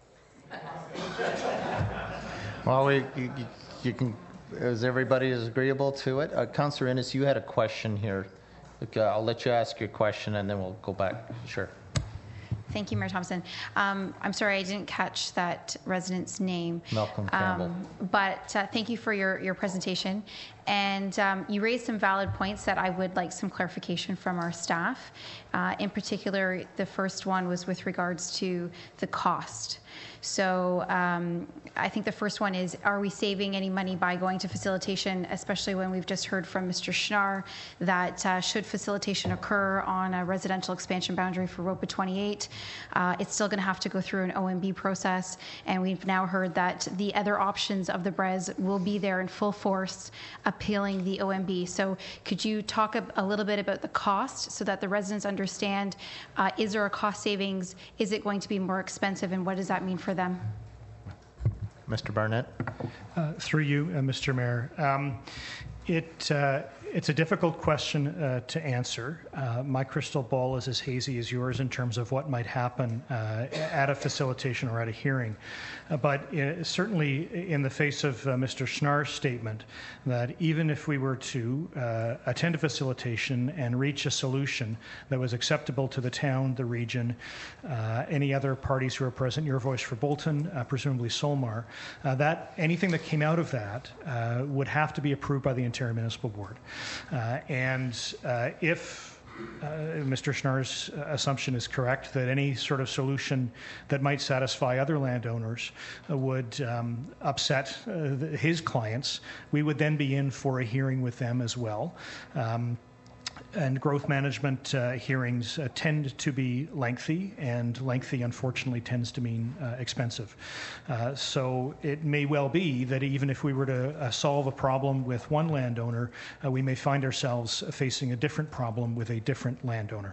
delegate. Well, we, you, you- you can, as everybody is agreeable to it. Uh, Councillor Innes, you had a question here. Okay, I'll let you ask your question and then we'll go back. Sure. Thank you, Mayor Thompson. Um, I'm sorry I didn't catch that resident's name. Malcolm Campbell. Um, but uh, thank you for your, your presentation. And um, you raised some valid points that I would like some clarification from our staff. Uh, in particular, the first one was with regards to the cost. So um, I think the first one is, are we saving any money by going to facilitation, especially when we've just heard from Mister Schnarr that uh, should facilitation occur on a residential expansion boundary for ROPA twenty-eight, uh, it's still going to have to go through an O M B process. And we've now heard that the other options of the B R E S will be there in full force appealing the O M B. So could you talk a, a little bit about the cost so that the residents understand, uh, is there a cost savings? Is it going to be more expensive? And what does that mean for them? Mister Barnett? Uh, through you, uh, Mister Mayor. Um, it, uh, it's a difficult question uh, to answer. Uh, my crystal ball is as hazy as yours in terms of what might happen uh, at a facilitation or at a hearing. Uh, but uh, certainly in the face of uh, Mister Schnarr's statement that even if we were to uh, attend a facilitation and reach a solution that was acceptable to the town, the region, uh, any other parties who are present, Your Voice for Bolton, uh, presumably Solmar, uh, that anything that came out of that uh, would have to be approved by the Ontario Municipal Board. Uh, and uh, if uh, Mister Schnarr's assumption is correct, that any sort of solution that might satisfy other landowners uh, would um, upset uh, the, his clients, we would then be in for a hearing with them as well. Um, And growth management uh, hearings uh, tend to be lengthy, and lengthy, unfortunately, tends to mean uh, expensive. Uh, so it may well be that even if we were to uh, solve a problem with one landowner, uh, we may find ourselves facing a different problem with a different landowner.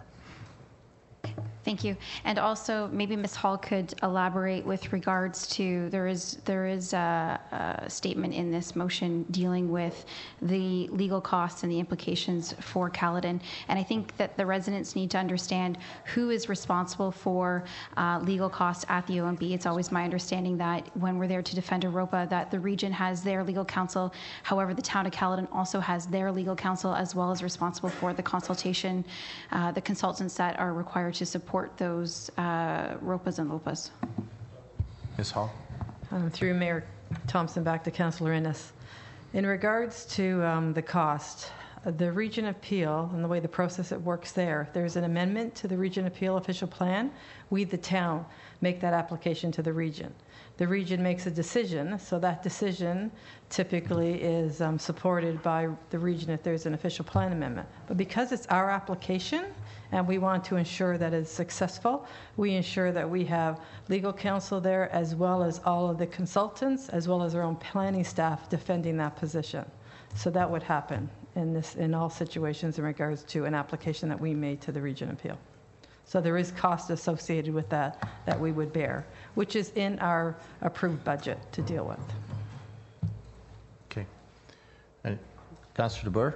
Thank you. And also, maybe Miz Hall could elaborate with regards to, there is there is a, a statement in this motion dealing with the legal costs and the implications for Caledon. And I think that the residents need to understand who is responsible for uh, legal costs at the O M B. It's always my understanding that when we're there to defend a ROPA, that the region has their legal counsel. However, the town of Caledon also has their legal counsel, as well as responsible for the consultation, uh, the consultants that are required to support those uh, ROPAs and LOPAs. Miz Hall? Um, through Mayor Thompson, back to Councillor Innes. In regards to um, the cost, uh, the Region Appeal and the way the process it works there, there's an amendment to the Region Appeal official plan. We, the town, make that application to the region. The region makes a decision, so that decision typically is um, supported by the region if there's an official plan amendment. But because it's our application, and we want to ensure that it's successful, we ensure that we have legal counsel there, as well as all of the consultants, as well as our own planning staff defending that position. So that would happen in this, in all situations in regards to an application that we made to the Region Appeal. So there is cost associated with that that we would bear, which is in our approved budget to deal with. Okay. And Councillor DeBoer?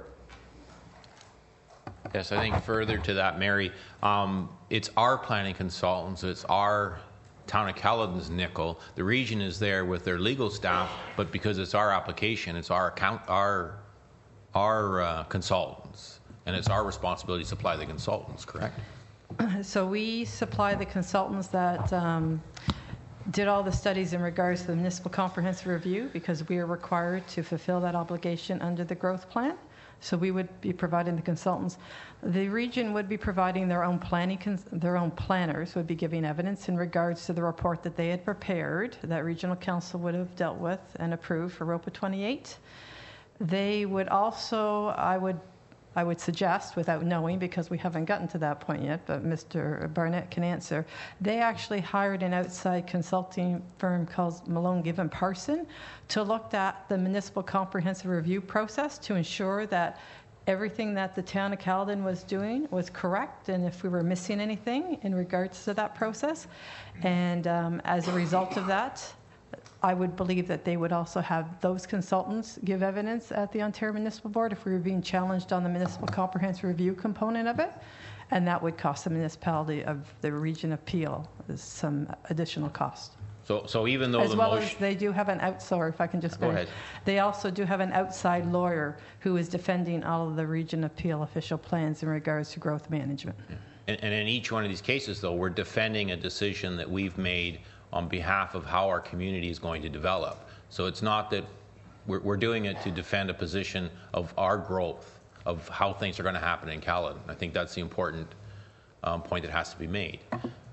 Yes, I think further to that, Mary, um, it's our planning consultants, it's our Town of Caledon's nickel. The region is there with their legal staff, but because it's our application, it's our account, our our uh, consultants, and it's our responsibility to supply the consultants. Correct? So we supply the consultants that um, did all the studies in regards to the municipal comprehensive review, because we are required to fulfill that obligation under the growth plan. So we would be providing the consultants. The region would be providing their own planning, cons- their own planners would be giving evidence in regards to the report that they had prepared, that regional council would have dealt with and approved for ROPA twenty-eight. They would also, I would, I would suggest, without knowing, because we haven't gotten to that point yet, but Mister Barnett can answer, they actually hired an outside consulting firm called Malone Given Parson to look at the municipal comprehensive review process to ensure that everything that the town of Caledon was doing was correct, and if we were missing anything in regards to that process. And um, as a result of that, I would believe that they would also have those consultants give evidence at the Ontario Municipal Board if we were being challenged on the municipal comprehensive review component of it, and that would cost the municipality of the region of Peel some additional cost. So, so even though as the well motion, as they do have an outside, if I can just Go finish, ahead. they also do have an outside lawyer who is defending all of the region of Peel official plans in regards to growth management. and, and in each one of these cases, though, we're defending a decision that we've made on behalf of how our community is going to develop. So it's not that we're, we're doing it to defend a position of our growth, of how things are going to happen in Caledon. I think that's the important um, point that has to be made.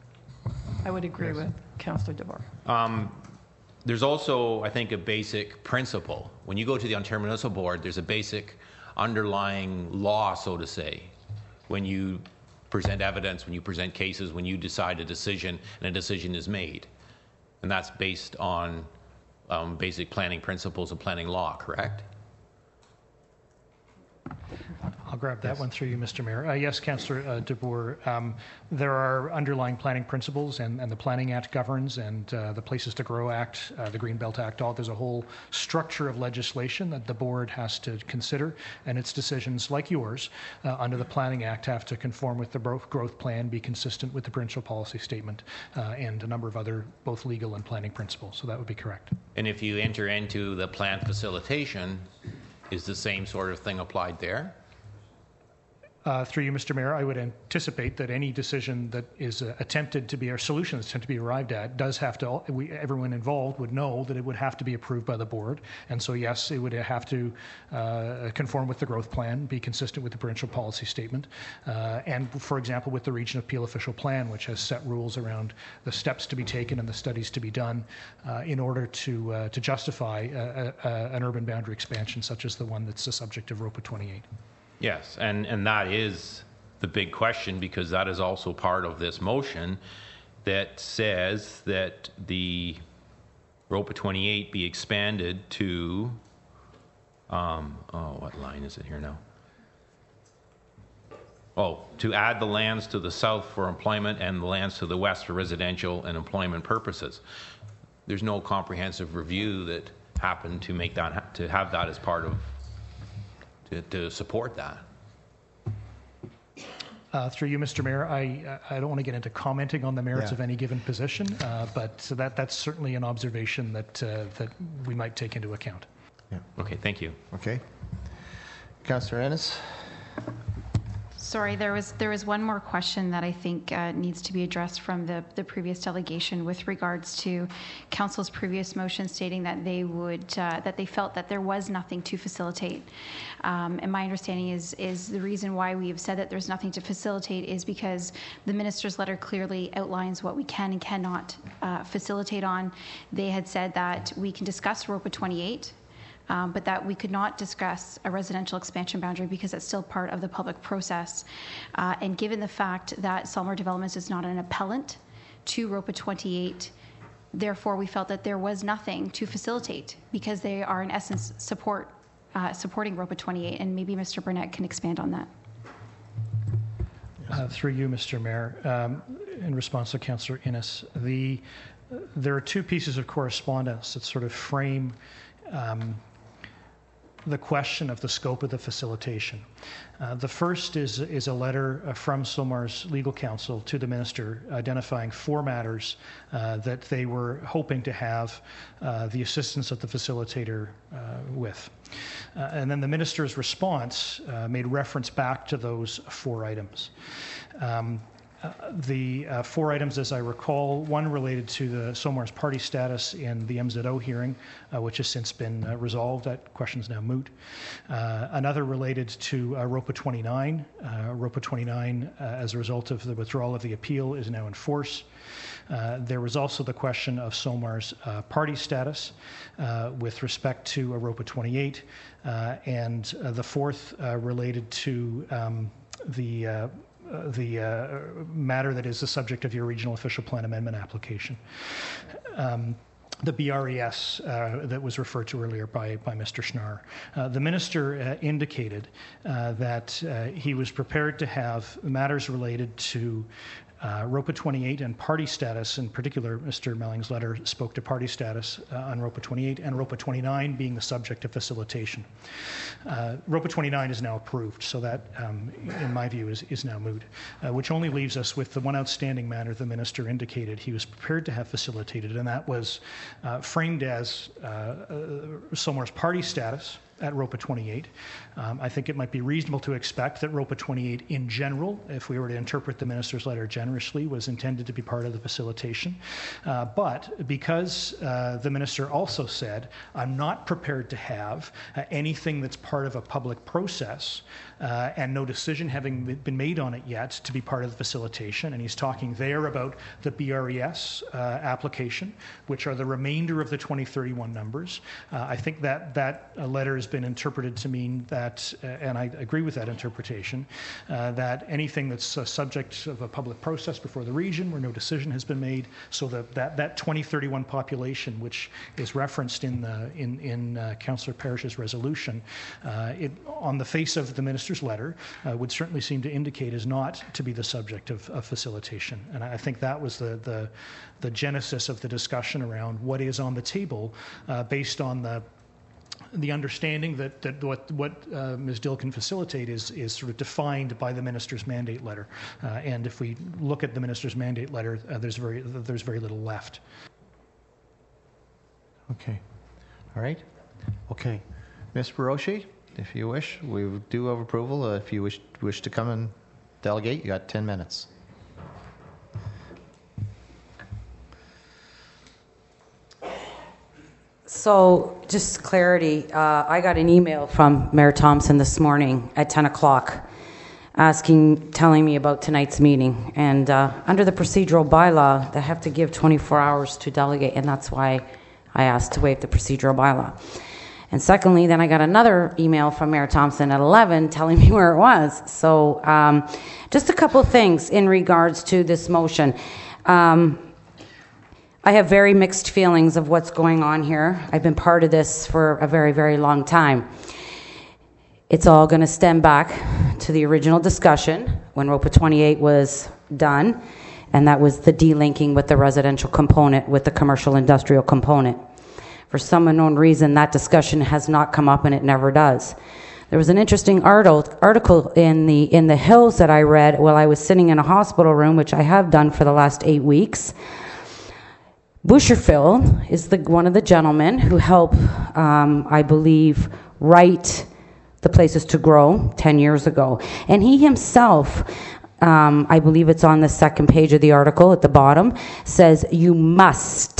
I would agree with Councillor DeVore. Um, there's also, I think, a basic principle. When you go to the Ontario Municipal Board, there's a basic underlying law, so to say, when you present evidence, when you present cases, when you decide a decision and a decision is made. And that's based on um, basic planning principles of planning law, correct? I'll grab that one through you, Mister Mayor. Uh, yes, Councillor uh, DeBoer, um, there are underlying planning principles, and, and the Planning Act governs, and uh, the Places to Grow Act, uh, the Greenbelt Act, all, there's a whole structure of legislation that the board has to consider, and its decisions, like yours, uh, under the Planning Act, have to conform with the growth plan, be consistent with the provincial policy statement, uh, and a number of other both legal and planning principles. So that would be correct. And if you enter into the plan facilitation, is the same sort of thing applied there? Uh, through you, Mister Mayor, I would anticipate that any decision that is uh, attempted to be, or solution that's attempted to be arrived at, does have to, we, everyone involved would know that it would have to be approved by the board. And so, yes, it would have to uh, conform with the growth plan, be consistent with the provincial policy statement. Uh, and, for example, with the Region of Peel official plan, which has set rules around the steps to be taken and the studies to be done uh, in order to, uh, to justify a, a, a, an urban boundary expansion such as the one that's the subject of ROPA twenty-eight. Yes, and, and that is the big question, because that is also part of this motion that says that the ROPA twenty-eight be expanded to, um, oh, what line is it here now? Oh, to add the lands to the south for employment and the lands to the west for residential and employment purposes. There's no comprehensive review that happened to make that, to have that as part of, To, to support that. Uh, through you, Mister Mayor, I I don't want to get into commenting on the merits Yeah. of any given position, uh, but so that that's certainly an observation that uh, that we might take into account. Yeah. Okay, thank you. Okay. Councillor Ennis? Sorry, there was there was one more question that I think uh, needs to be addressed from the, the previous delegation with regards to council's previous motion stating that they would uh, that they felt that there was nothing to facilitate. Um, and my understanding is is the reason why we have said that there's nothing to facilitate is because the minister's letter clearly outlines what we can and cannot uh, facilitate on. They had said that we can discuss ROPA twenty-eight. Um, but that we could not discuss a residential expansion boundary because it's still part of the public process. Uh, and given the fact that Solmar Developments is not an appellant to ROPA twenty-eight, therefore we felt that there was nothing to facilitate because they are in essence support uh, supporting ROPA twenty-eight, and maybe Mister Burnett can expand on that. Uh, through you, Mister Mayor, um, in response to Councillor Innes, the uh, there are two pieces of correspondence that sort of frame um, the question of the scope of the facilitation. Uh, the first is is a letter uh, from SOMAR's legal counsel to the minister identifying four matters uh, that they were hoping to have uh, the assistance of the facilitator uh, with. Uh, and then the minister's response uh, made reference back to those four items. Um, Uh, the uh, four items, as I recall, one related to the SOMAR's party status in the M Z O hearing, uh, which has since been uh, resolved. That question is now moot. Uh, another related to uh, ROPA twenty-nine. Uh, ROPA twenty-nine, uh, as a result of the withdrawal of the appeal, is now in force. Uh, there was also the question of SOMAR's uh, party status uh, with respect to uh, ROPA twenty-eight. Uh, and uh, the fourth uh, related to um, the uh, Uh, the uh, matter that is the subject of your regional official plan amendment application. Um, the B R E S uh, that was referred to earlier by, by Mister Schnarr. Uh, the minister uh, indicated uh, that uh, he was prepared to have matters related to Uh, ROPA twenty-eight and party status. In particular, Mister Melling's letter spoke to party status uh, on ROPA twenty-eight and ROPA twenty-nine being the subject of facilitation. Uh, ROPA twenty-nine is now approved, so that, um, in my view, is, is now moot, uh, which only leaves us with the one outstanding matter the minister indicated he was prepared to have facilitated, and that was uh, framed as uh, uh, SOMAR's party status at ROPA twenty-eight. Um, I think it might be reasonable to expect that ROPA twenty-eight in general, if we were to interpret the minister's letter generously, was intended to be part of the facilitation. Uh, but because uh, the minister also said, I'm not prepared to have uh, anything that's part of a public process uh, and no decision having been made on it yet to be part of the facilitation, and he's talking there about the B R E S uh, application, which are the remainder of the twenty thirty-one numbers. Uh, I think that that uh, letter has been interpreted to mean that, uh, and I agree with that interpretation, uh, that anything that's a subject of a public process before the region where no decision has been made, so that that, that twenty thirty-one population, which is referenced in the in in uh, Councillor Parrish's resolution, uh, it on the face of the minister's letter uh, would certainly seem to indicate is not to be the subject of, of facilitation, and I think that was the the the genesis of the discussion around what is on the table uh, based on the the understanding that, that what, what uh, Miz Dill can facilitate is, is sort of defined by the minister's mandate letter. Uh, and if we look at the minister's mandate letter, uh, there's, very, there's very little left. Okay. All right. Okay. Miz Baroshi, if you wish, we do have approval. Uh, if you wish, wish to come and delegate, you got ten minutes. So, just clarity, uh, I got an email from Mayor Thompson this morning at ten o'clock asking, telling me about tonight's meeting. And uh, under the procedural bylaw, they have to give twenty-four hours to delegate, and that's why I asked to waive the procedural bylaw. And secondly, then I got another email from Mayor Thompson at eleven telling me where it was. So, um, just a couple of things in regards to this motion. Um, I have very mixed feelings of what's going on here. I've been part of this for a very, very long time. It's all going to stem back to the original discussion when ROPA twenty-eight was done, and that was the delinking with the residential component with the commercial industrial component. For some unknown reason, that discussion has not come up, and it never does. There was an interesting article in the in the Hills that I read while I was sitting in a hospital room, which I have done for the last eight weeks. Boucherville is the, one of the gentlemen who helped, um, I believe, write The Places to Grow ten years ago. And he himself, um, I believe it's on the second page of the article at the bottom, says you must,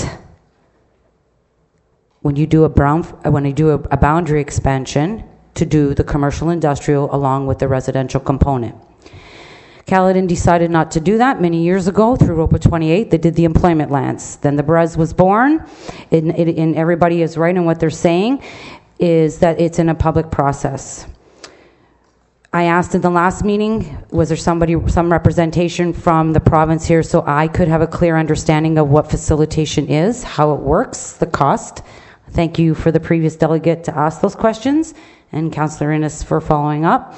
when you do a, brown, when you do a, a boundary expansion, to do the commercial industrial along with the residential component. Caledon decided not to do that many years ago through ROPA twenty-eight. They did the employment lands. Then the B R E S was born, and, and everybody is right in what they're saying, is that it's in a public process. I asked in the last meeting, was there somebody, some representation from the province here so I could have a clear understanding of what facilitation is, how it works, the cost. Thank you for the previous delegate to ask those questions, and Councillor Innes for following up.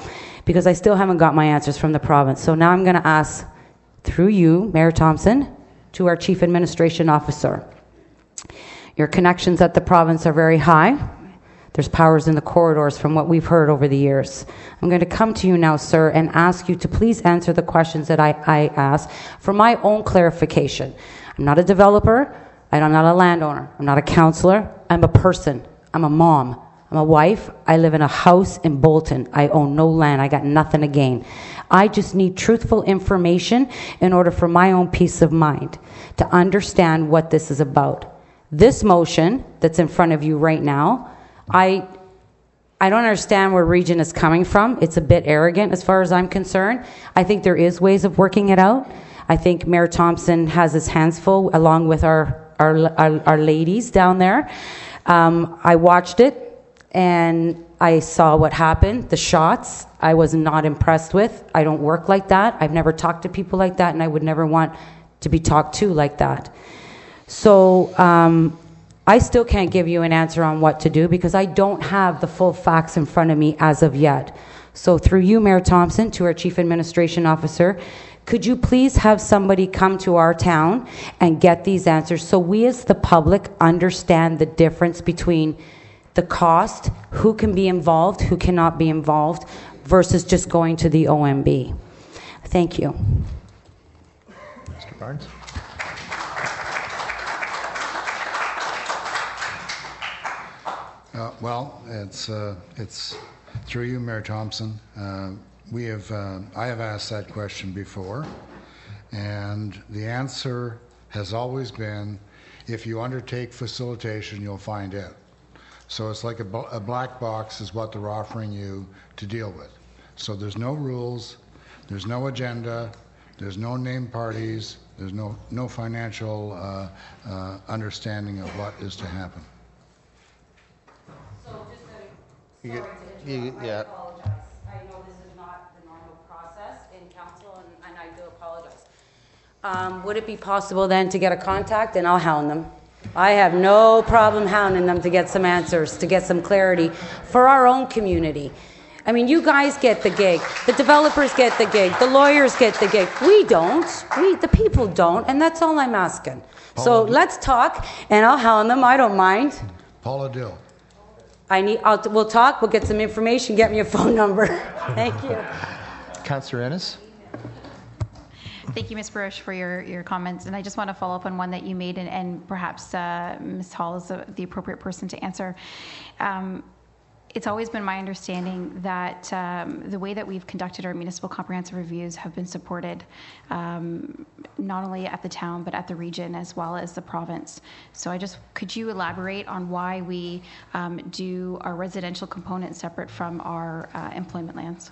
because I still haven't got my answers from the province. So now I'm going to ask, through you, Mayor Thompson, to our Chief Administration Officer. Your connections at the province are very high. There's powers in the corridors from what we've heard over the years. I'm going to come to you now, sir, and ask you to please answer the questions that I, I ask for my own clarification. I'm not a developer. I'm not a landowner. I'm not a councillor. I'm a person. I'm a mom. I'm a wife. I live in a house in Bolton. I own no land. I got nothing to gain. I just need truthful information in order for my own peace of mind to understand what this is about. This motion that's in front of you right now, I I don't understand where Region is coming from. It's a bit arrogant as far as I'm concerned. I think there is ways of working it out. I think Mayor Thompson has his hands full along with our, our, our, our ladies down there. Um, I watched it and I saw what happened, the shots. I was not impressed with. I don't work like that. I've never talked to people like that, and I would never want to be talked to like that. So um, I still can't give you an answer on what to do because I don't have the full facts in front of me as of yet. So through you, Mayor Thompson, to our Chief Administration Officer, could you please have somebody come to our town and get these answers so we as the public understand the difference between the cost, who can be involved, who cannot be involved, versus just going to the O M B. Thank you. Mister Barnes? Uh, well, it's uh, it's through you, Mayor Thompson. Uh, we have uh, I have asked that question before, and the answer has always been, if you undertake facilitation, you'll find it. So it's like a, a black box is what they're offering you to deal with. So there's no rules, there's no agenda, there's no named parties, there's no no financial uh, uh, understanding of what is to happen. So just a, You- sorry to you- interrupt, I yeah. apologize. I know this is not the normal process in council, and, and I do apologize. Um, would it be possible then to get a contact, and I'll hound them? I have no problem hounding them to get some answers, to get some clarity for our own community. I mean, you guys get the gig. The developers get the gig. The lawyers get the gig. We don't. We, the people don't, and that's all I'm asking. So let's talk, and I'll hound them. I don't mind. Paula Dill. I need. I'll, we'll talk. We'll get some information. Get me a phone number. Thank you. Councillor Ennis? Thank you, Miz Baruch, for your, your comments. And I just want to follow up on one that you made, and, and perhaps uh, Miz Hall is the, the appropriate person to answer. Um, it's always been my understanding that um, the way that we've conducted our municipal comprehensive reviews have been supported um, not only at the town but at the region as well as the province. So I just, could you elaborate on why we um, do our residential component separate from our uh, employment lands?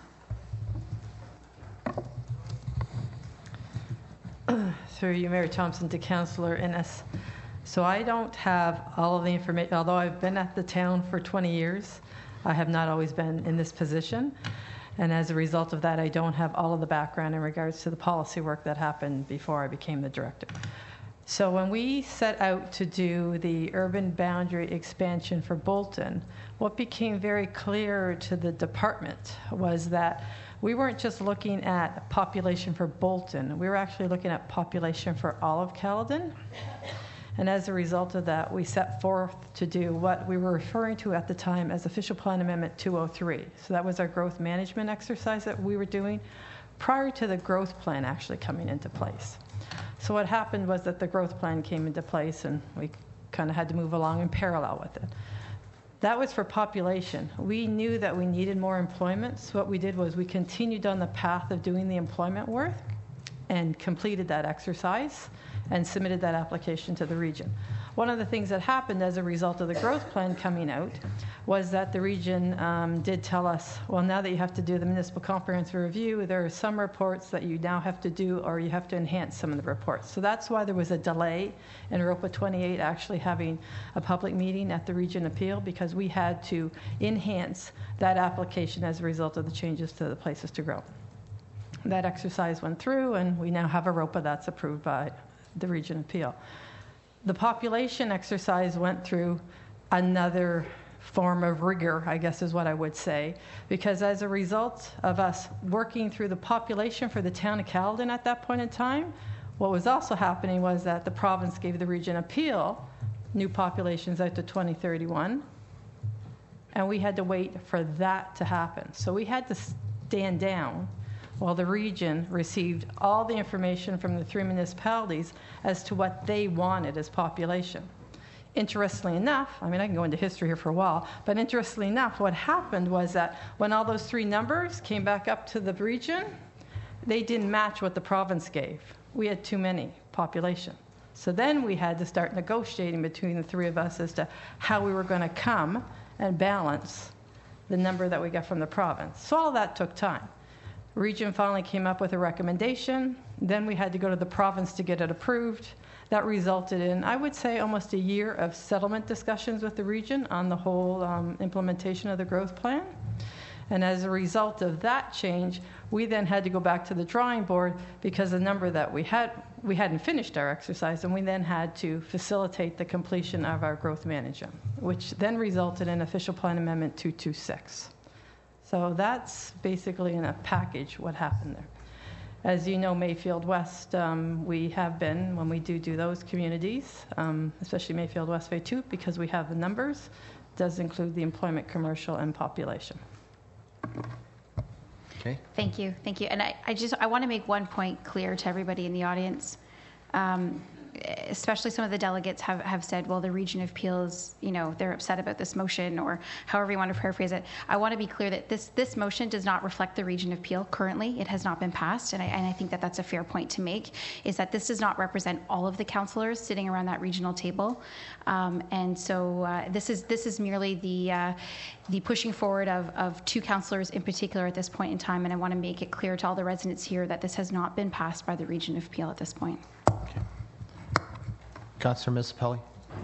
Through you, Mayor Thompson, to Councillor Innes. So I don't have all of the information, although I've been at the town for twenty years, I have not always been in this position. And as a result of that, I don't have all of the background in regards to the policy work that happened before I became the director. So when we set out to do the urban boundary expansion for Bolton, what became very clear to the department was that we weren't just looking at population for Bolton, we were actually looking at population for all of Caledon. And as a result of that, we set forth to do what we were referring to at the time as Official Plan Amendment two oh three. So that was our growth management exercise that we were doing prior to the growth plan actually coming into place. So what happened was that the growth plan came into place and we kind of had to move along in parallel with it. That was for population. We knew that we needed more employment, so what we did was we continued on the path of doing the employment work and completed that exercise and submitted that application to the region. One of the things that happened as a result of the growth plan coming out was that the region um, did tell us, well, now that you have to do the municipal comprehensive review, there are some reports that you now have to do, or you have to enhance some of the reports. So that's why there was a delay in ROPA twenty-eight actually having a public meeting at the region appeal, because we had to enhance that application as a result of the changes to the places to grow. That exercise went through, and we now have a ROPA that's approved by the region appeal. The population exercise went through another form of rigor, I guess is what I would say, because as a result of us working through the population for the town of Caledon at that point in time, what was also happening was that the province gave the Region Appeal new populations out to twenty thirty-one, and we had to wait for that to happen. So we had to stand down while the region received all the information from the three municipalities as to what they wanted as population. Interestingly enough, I mean, I can go into history here for a while, but interestingly enough, what happened was that when all those three numbers came back up to the region, they didn't match what the province gave. We had too many population. So then we had to start negotiating between the three of us as to how we were going to come and balance the number that we got from the province. So all that took time. Region finally came up with a recommendation. Then we had to go to the province to get it approved. That resulted in, I would say, almost a year of settlement discussions with the region on the whole um, implementation of the growth plan. And as a result of that change, we then had to go back to the drawing board because the number that we had, we hadn't finished our exercise, and we then had to facilitate the completion of our growth management, which then resulted in Official Plan Amendment two twenty-six. So that's basically in a package what happened there. As you know, Mayfield West, um, we have been, when we do do those communities, um, especially Mayfield West Phase two, because we have the numbers, does include the employment, commercial, and population. Okay. Thank you, thank you. And I, I just, I want to make one point clear to everybody in the audience. Um, especially some of the delegates have, have said, well, the Region of Peel is, you know, they're upset about this motion, or however you want to paraphrase it. I want to be clear that this this motion does not reflect the Region of Peel currently. It has not been passed, and I, and I think that that's a fair point to make, is that this does not represent all of the councillors sitting around that regional table. Um, and so uh, this is this is merely the uh, the pushing forward of, of two councillors in particular at this point in time, and I want to make it clear to all the residents here that this has not been passed by the Region of Peel at this point. Okay. Councillor Misipelli.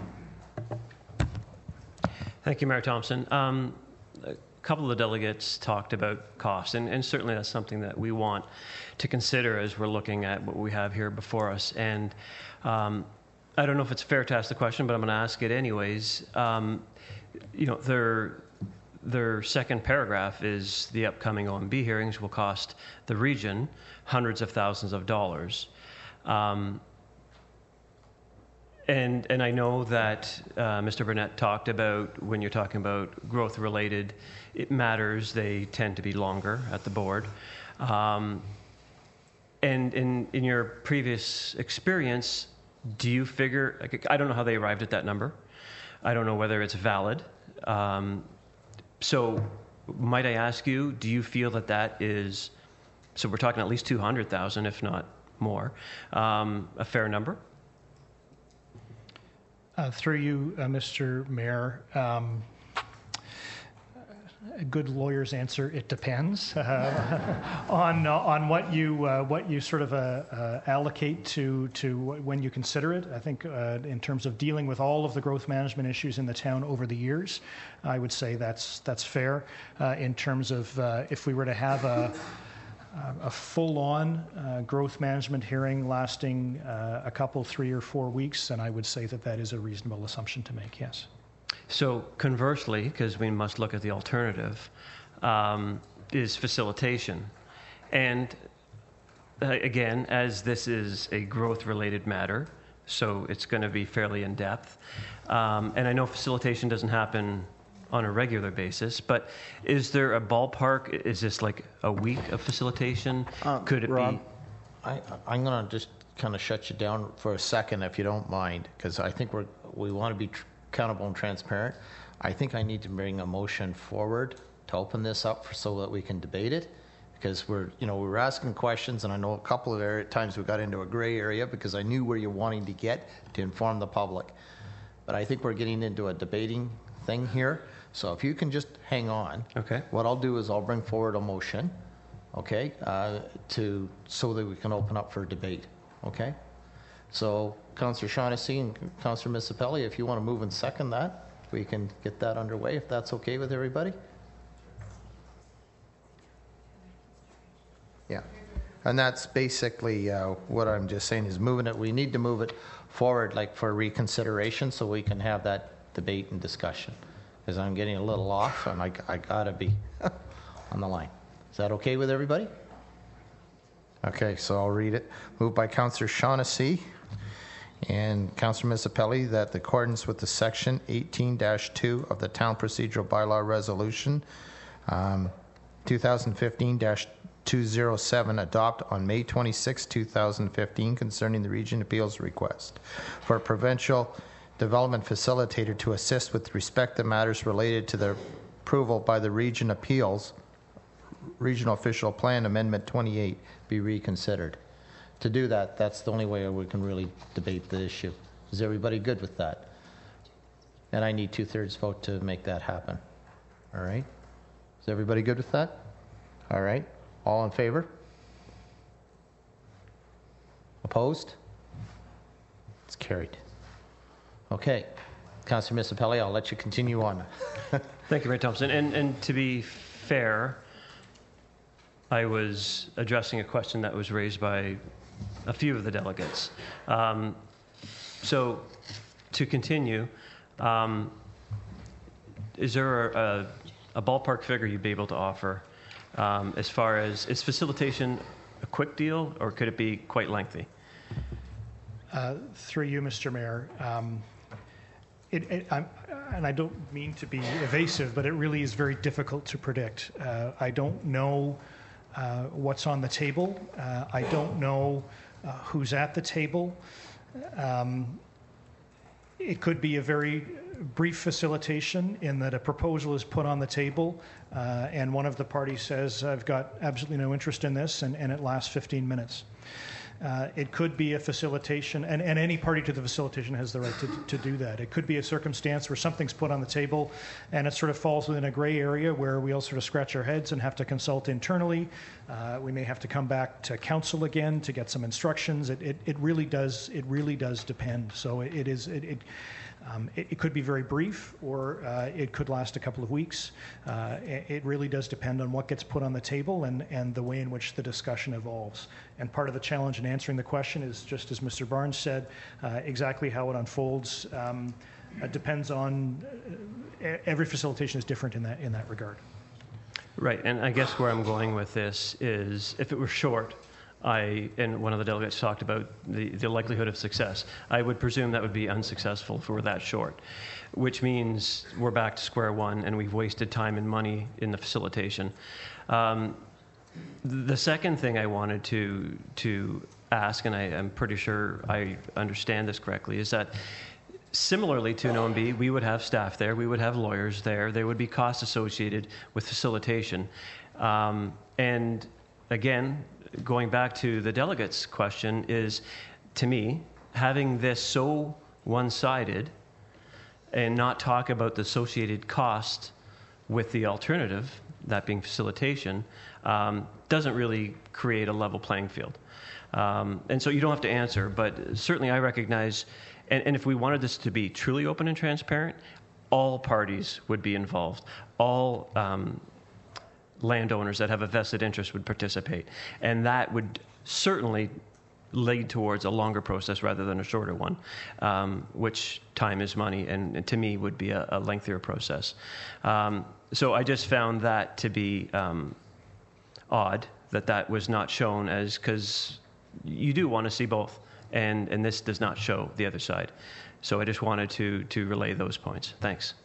Thank you, Mayor Thompson. Um, a couple of the delegates talked about cost, and, and certainly that's something that we want to consider as we're looking at what we have here before us. And um, I don't know if it's fair to ask the question, but I'm going to ask it anyways. Um, you know, their their second paragraph is the upcoming O M B hearings will cost the region hundreds of thousands of dollars. Um, And and I know that uh, Mister Burnett talked about when you're talking about growth-related matters, they tend to be longer at the board. Um, and in in your previous experience, do you figure? I don't know how they arrived at that number. I don't know whether it's valid. Um, so, might I ask you? Do you feel that that is? So we're talking at least two hundred thousand, if not more, um, a fair number. Uh, through you, uh, Mister Mayor, um, a good lawyer's answer, it depends uh, on uh, on what you uh, what you sort of uh, uh, allocate to to when you consider it. I think uh, in terms of dealing with all of the growth management issues in the town over the years, I would say that's that's fair. Uh, in terms of uh, if we were to have a a full-on uh, growth management hearing lasting uh, a couple, three or four weeks, and I would say that that is a reasonable assumption to make, yes. So conversely, because we must look at the alternative, um, is facilitation. And uh, again, as this is a growth-related matter, so it's going to be fairly in-depth. Um, and I know facilitation doesn't happen on a regular basis, but is there a ballpark? Is this like a week of facilitation? Uh, Could it Rob, be? I, I'm going to just kind of shut you down for a second, if you don't mind, because I think we're we want to be tr- accountable and transparent. I think I need to bring a motion forward to open this up for, so that we can debate it, because we're you know we were asking questions, and I know a couple of area, times we got into a gray area because I knew where you're wanting to get to inform the public, but I think we're getting into a debating thing here. So if you can just hang on, okay. What I'll do is I'll bring forward a motion, okay, uh, to so that we can open up for debate, okay? So Councillor Shaughnessy and Councillor Misipelli, if you want to move and second that, we can get that underway, if that's okay with everybody. Yeah, and that's basically uh, what I'm just saying is moving it. We need to move it forward, like for reconsideration, so we can have that debate and discussion. because I'm getting a little off, and I, I got to be on the line. Is that okay with everybody? Okay, so I'll read it. Moved by Councillor Shaughnessy and Councillor Misapelli that in accordance with the section eighteen dash two of the Town Procedural Bylaw Resolution um, twenty fifteen dash two oh seven adopt on May twenty-sixth, two thousand fifteen concerning the Region Appeals request for a provincial development facilitator to assist with respect to matters related to the approval by the Region Appeals Regional Official Plan Amendment twenty-eight be reconsidered. To do that, that's the only way we can really debate the issue. Is everybody good with that? And I need two-thirds vote to make that happen. All right? Is everybody good with that? All right. All in favor? Opposed? It's carried. Okay. Councillor Misapelli, I'll let you continue on. Thank you, Mayor Thompson. And, and to be fair, I was addressing a question that was raised by a few of the delegates. Um, so to continue, um, is there a, a ballpark figure you'd be able to offer um, as far as, is facilitation a quick deal or could it be quite lengthy? Uh, through you, Mister Mayor, um, it, it, I'm, and I don't mean to be evasive, but it really is very difficult to predict. Uh, I don't know uh, what's on the table. Uh, I don't know uh, who's at the table. Um, it could be a very brief facilitation in that a proposal is put on the table uh, and one of the parties says, I've got absolutely no interest in this, and, and it lasts fifteen minutes. Uh, it could be a facilitation, and, and any party to the facilitation has the right to, to do that. It could be a circumstance where something's put on the table and it sort of falls within a gray area where we all sort of scratch our heads and have to consult internally. Uh, we may have to come back to council again to get some instructions. It, it, it really does it really does depend. So it, it is it, it Um, it, it could be very brief, or uh, it could last a couple of weeks. Uh, it, it really does depend on what gets put on the table and, and the way in which the discussion evolves. And part of the challenge in answering the question is, just as Mister Barnes said, uh, exactly how it unfolds um, uh, depends on, uh, every facilitation is different in that, in that regard. Right, and I guess where I'm going with this is, if it were short, I, and one of the delegates talked about the, the likelihood of success. I would presume that would be unsuccessful if we're that short, which means we're back to square one and we've wasted time and money in the facilitation. Um, the second thing I wanted to, to ask, and I, I'm pretty sure I understand this correctly, is that similarly to an O M B, we would have staff there, we would have lawyers there, there would be costs associated with facilitation. Um, and again, going back to the delegates' question is, to me, having this so one-sided and not talk about the associated cost with the alternative, that being facilitation, um, doesn't really create a level playing field. Um, and so you don't have to answer, but certainly I recognize, and, and if we wanted this to be truly open and transparent, all parties would be involved. All um, landowners that have a vested interest would participate. And that would certainly lead towards a longer process rather than a shorter one, um, which time is money, and, and to me would be a, a lengthier process. Um, so I just found that to be um, odd, that that was not shown as, because you do want to see both, and, and this does not show the other side. So I just wanted to, to relay those points. Thanks.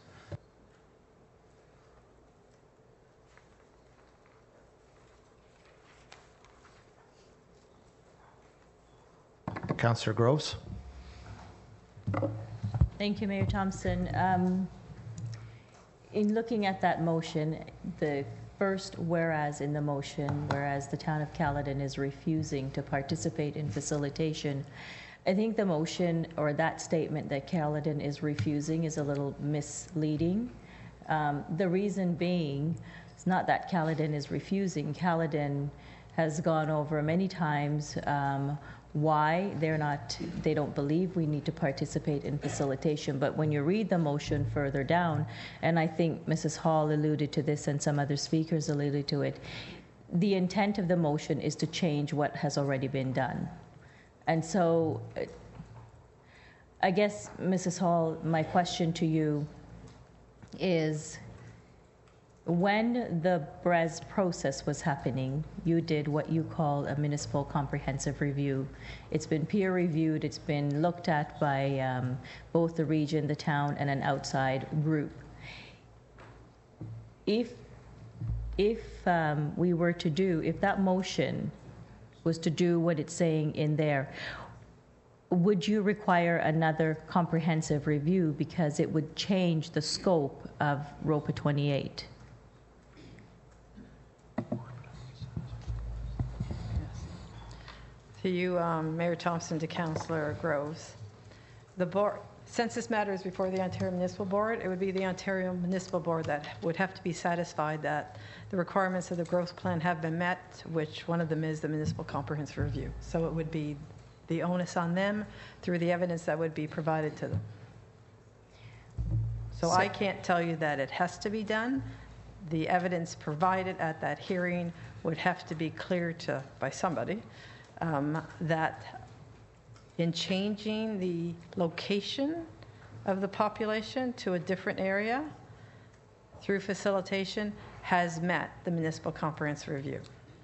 Councillor Groves. Thank you, Mayor Thompson. Um, in looking at that motion, the first whereas in the motion, whereas the town of Caledon is refusing to participate in facilitation, I think the motion or that statement that Caledon is refusing is a little misleading. Um, the reason being, it's not that Caledon is refusing. Caledon has gone over many times um, why they're not, they don't believe we need to participate in facilitation. But when you read the motion further down, and I think Missus Hall alluded to this and some other speakers alluded to it, the intent of the motion is to change what has already been done. And so I guess, Missus Hall, my question to you is when the B R E S process was happening, you did what you call a municipal comprehensive review. It's been peer reviewed, it's been looked at by um, both the region, the town, and an outside group. If, if um, we were to do, if that motion was to do what it's saying in there, would you require another comprehensive review because it would change the scope of R O P A twenty-eight? To you, um, Mayor Thompson, to Councillor Groves. The board, since this matter is before the Ontario Municipal Board, it would be the Ontario Municipal Board that would have to be satisfied that the requirements of the growth plan have been met, which one of them is the municipal comprehensive review. So it would be the onus on them through the evidence that would be provided to them. So, so I can't tell you that it has to be done. The evidence provided at that hearing would have to be clear to by somebody um, that in changing the location of the population to a different area through facilitation has met the municipal comprehensive review.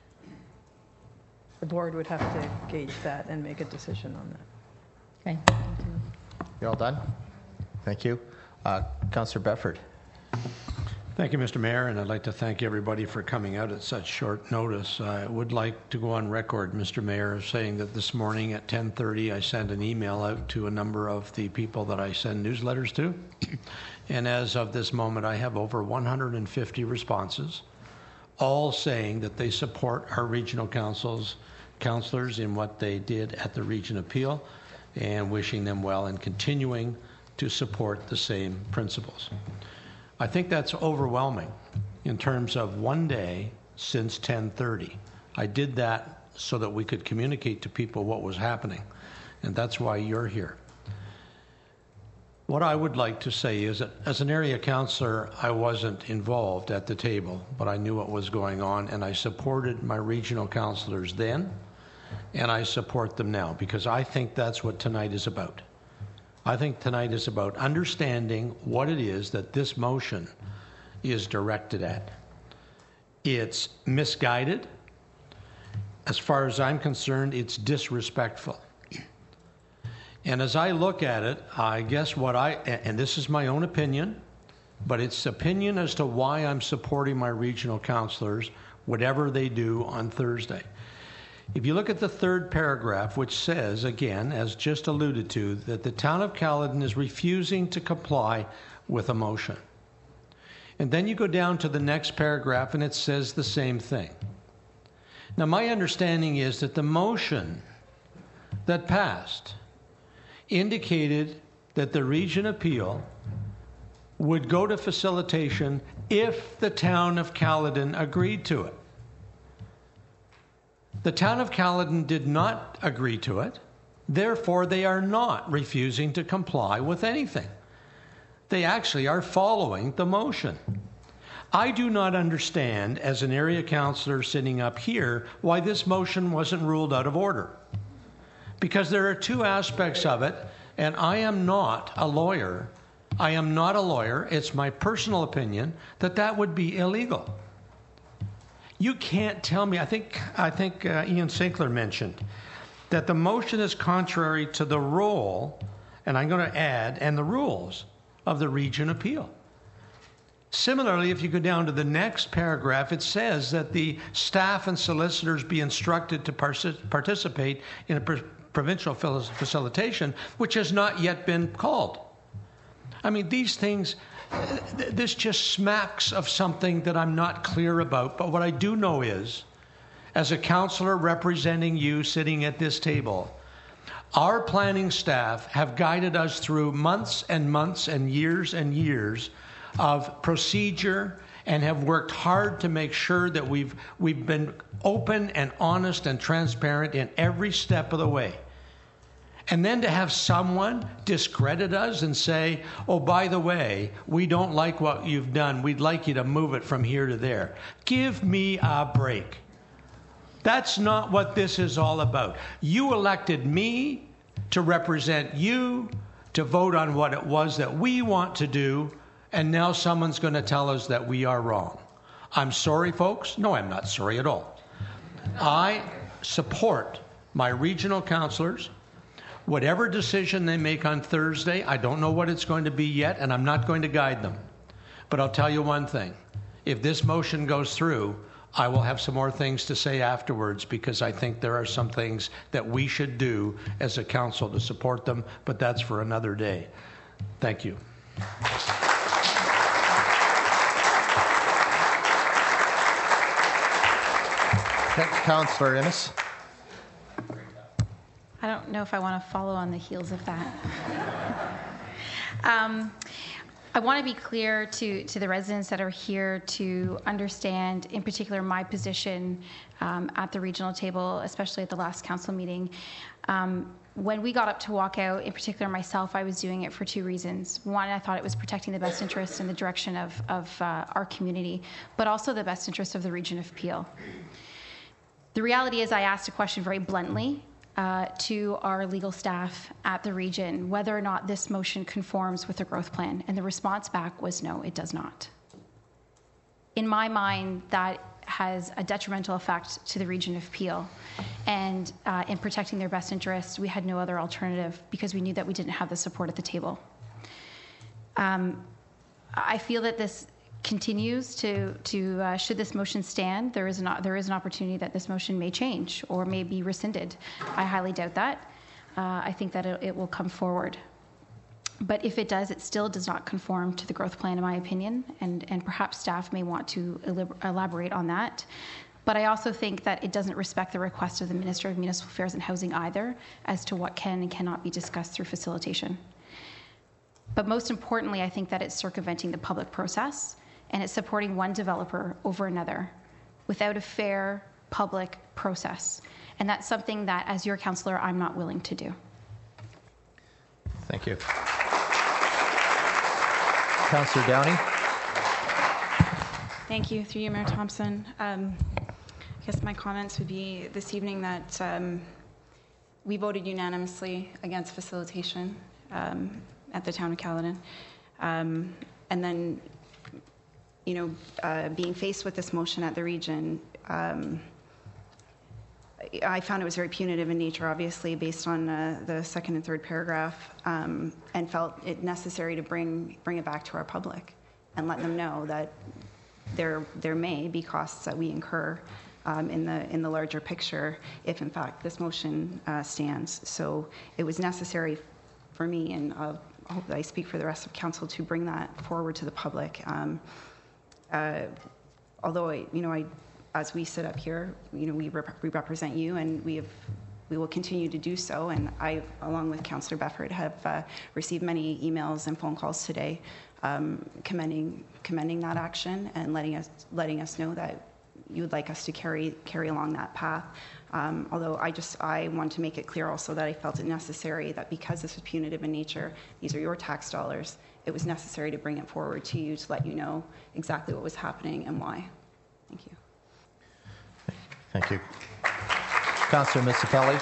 The board would have to gauge that and make a decision on that. Okay. You all done? Thank you. Uh, Councillor Bedford. Thank you, Mister Mayor, and I'd like to thank everybody for coming out at such short notice. I would like to go on record, Mister Mayor, saying that this morning at ten thirty I sent an email out to a number of the people that I send newsletters to, and as of this moment I have over one hundred fifty responses, all saying that they support our regional councils, councillors in what they did at the Region Appeal, and wishing them well and continuing to support the same principles. I think that's overwhelming in terms of one day since ten thirty. I did that so that we could communicate to people what was happening, and that's why you're here. What I would like to say is that as an area councillor, I wasn't involved at the table, but I knew what was going on, and I supported my regional councillors then, and I support them now, because I think that's what tonight is about. I think tonight is about understanding what it is that this motion is directed at. It's misguided. As far as I'm concerned, it's disrespectful. And as I look at it, I guess what I, and this is my own opinion, but it's opinion as to why I'm supporting my regional councillors, whatever they do on Thursday. If you look at the third paragraph, which says, again, as just alluded to, that the town of Caledon is refusing to comply with a motion. And then you go down to the next paragraph and it says the same thing. Now, my understanding is that the motion that passed indicated that the Region Appeal would go to facilitation if the town of Caledon agreed to it. The town of Caledon did not agree to it, therefore they are not refusing to comply with anything. They actually are following the motion. I do not understand, as an area councillor sitting up here, why this motion wasn't ruled out of order. Because there are two aspects of it, and I am not a lawyer. I am not a lawyer. It's my personal opinion that that would be illegal. You can't tell me, I think, I think uh, Ian Sinclair mentioned, that the motion is contrary to the role, and I'm going to add, and the rules of the Region Appeal. Similarly, if you go down to the next paragraph, it says that the staff and solicitors be instructed to participate in a pr- provincial facilitation, which has not yet been called. I mean, these things, th- this just smacks of something that I'm not clear about. But what I do know is, as a councillor representing you sitting at this table, our planning staff have guided us through months and months and years and years of procedure and have worked hard to make sure that we've we've been open and honest and transparent in every step of the way. And then to have someone discredit us and say, oh, by the way, we don't like what you've done. We'd like you to move it from here to there. Give me a break. That's not what this is all about. You elected me to represent you, to vote on what it was that we want to do, and now someone's going to tell us that we are wrong. I'm sorry, folks. No, I'm not sorry at all. I support my regional councillors. Whatever decision they make on Thursday, I don't know what it's going to be yet, and I'm not going to guide them. But I'll tell you one thing. If this motion goes through, I will have some more things to say afterwards, because I think there are some things that we should do as a council to support them, but that's for another day. Thank you. Councillor Innes. I don't know if I want to follow on the heels of that. um, I want to be clear to, to the residents that are here to understand, in particular, my position um, at the regional table, especially at the last council meeting. Um, when we got up to walk out, in particular myself, I was doing it for two reasons. One, I thought it was protecting the best interest in the direction of, of uh, our community, but also the best interest of the region of Peel. The reality is I asked a question very bluntly uh, to our legal staff at the region whether or not this motion conforms with the growth plan, and the response back was no, it does not. In my mind, that has a detrimental effect to the region of Peel, and uh, in protecting their best interests, we had no other alternative because we knew that we didn't have the support at the table. Um, I feel that this continues to, to uh, should this motion stand, there is, an, there is an opportunity that this motion may change or may be rescinded. I highly doubt that. Uh, I think that it, it will come forward. But if it does, it still does not conform to the growth plan, in my opinion, and, and perhaps staff may want to elaborate on that. But I also think that it doesn't respect the request of the Minister of Municipal Affairs and Housing either as to what can and cannot be discussed through facilitation. But most importantly, I think that it's circumventing the public process, and it's supporting one developer over another without a fair public process. And that's something that, as your councillor, I'm not willing to do. Thank you. Councillor Downey. Thank you. Through you, Mayor Thompson. Um, I guess my comments would be this evening that um, we voted unanimously against facilitation um, at the town of Caledon. Um, and then you know, uh, being faced with this motion at the region, um, I found it was very punitive in nature, obviously, based on uh, the second and third paragraph, um, and felt it necessary to bring bring it back to our public and let them know that there there may be costs that we incur um, in the in the larger picture if, in fact, this motion uh, stands. So it was necessary for me, and uh, I hope that I speak for the rest of council, to bring that forward to the public. Um, Uh, although, I, you know, I, as we sit up here, you know, we, rep- we represent you, and we have, we will continue to do so. And I, along with Councillor Befford, have uh, received many emails and phone calls today, um, commending commending that action and letting us letting us know that you would like us to carry carry along that path. Um, although I just I want to make it clear also that I felt it necessary that because this was punitive in nature, these are your tax dollars. It was necessary to bring it forward to you to let you know exactly what was happening and why. Thank you. Thank you. Councillor Misichelli.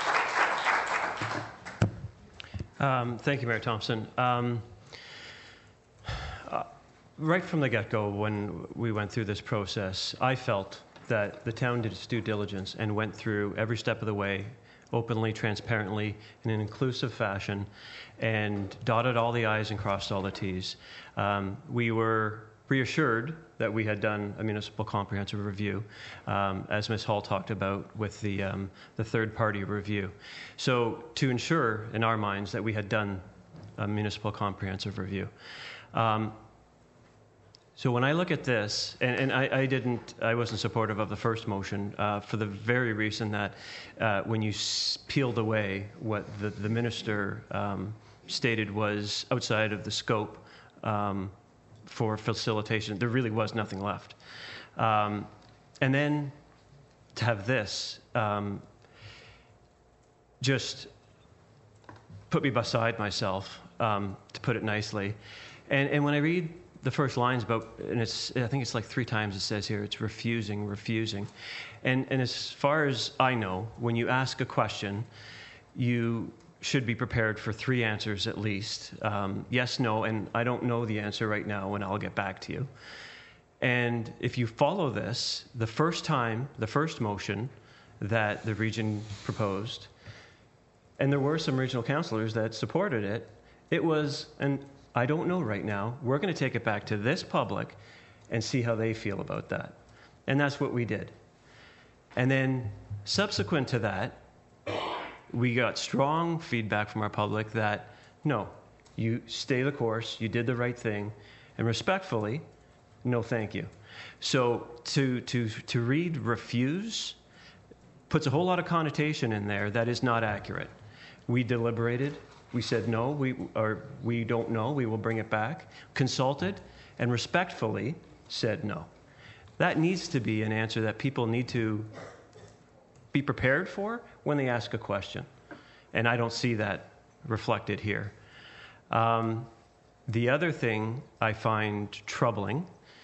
Um, thank you, Mayor Thompson. Um, uh, right from the get-go, when we went through this process, I felt that the town did its due diligence and went through every step of the way, openly, transparently, in an inclusive fashion, and dotted all the I's and crossed all the T's. Um, we were reassured that we had done a municipal comprehensive review, um, as Miz Hall talked about with the, um, the third-party review. So to ensure, in our minds, that we had done a municipal comprehensive review. Um, So when I look at this, and, and I, I didn't, I wasn't supportive of the first motion uh, for the very reason that uh, when you s- peeled away what the, the minister um, stated was outside of the scope um, for facilitation, there really was nothing left. Um, and then to have this um, just put me beside myself, um, to put it nicely. And, and when I read the first line's about, and it's, I think it's like three times it says here, it's refusing, refusing. And, and as far as I know, when you ask a question, you should be prepared for three answers at least. Um, yes, no, and I don't know the answer right now, and I'll get back to you. And if you follow this, the first time, the first motion that the region proposed, and there were some regional councillors that supported it, it was, and I don't know right now, we're going to take it back to this public and see how they feel about that. And that's what we did. And then subsequent to that, we got strong feedback from our public that, no, you stay the course, you did the right thing, and respectfully, no thank you. So to, to, to read refuse puts a whole lot of connotation in there that is not accurate. We deliberated, we said no, we, or we don't know, we will bring it back, consulted, and respectfully said no. That needs to be an answer that people need to be prepared for when they ask a question. And I don't see that reflected here. Um, the other thing I find troubling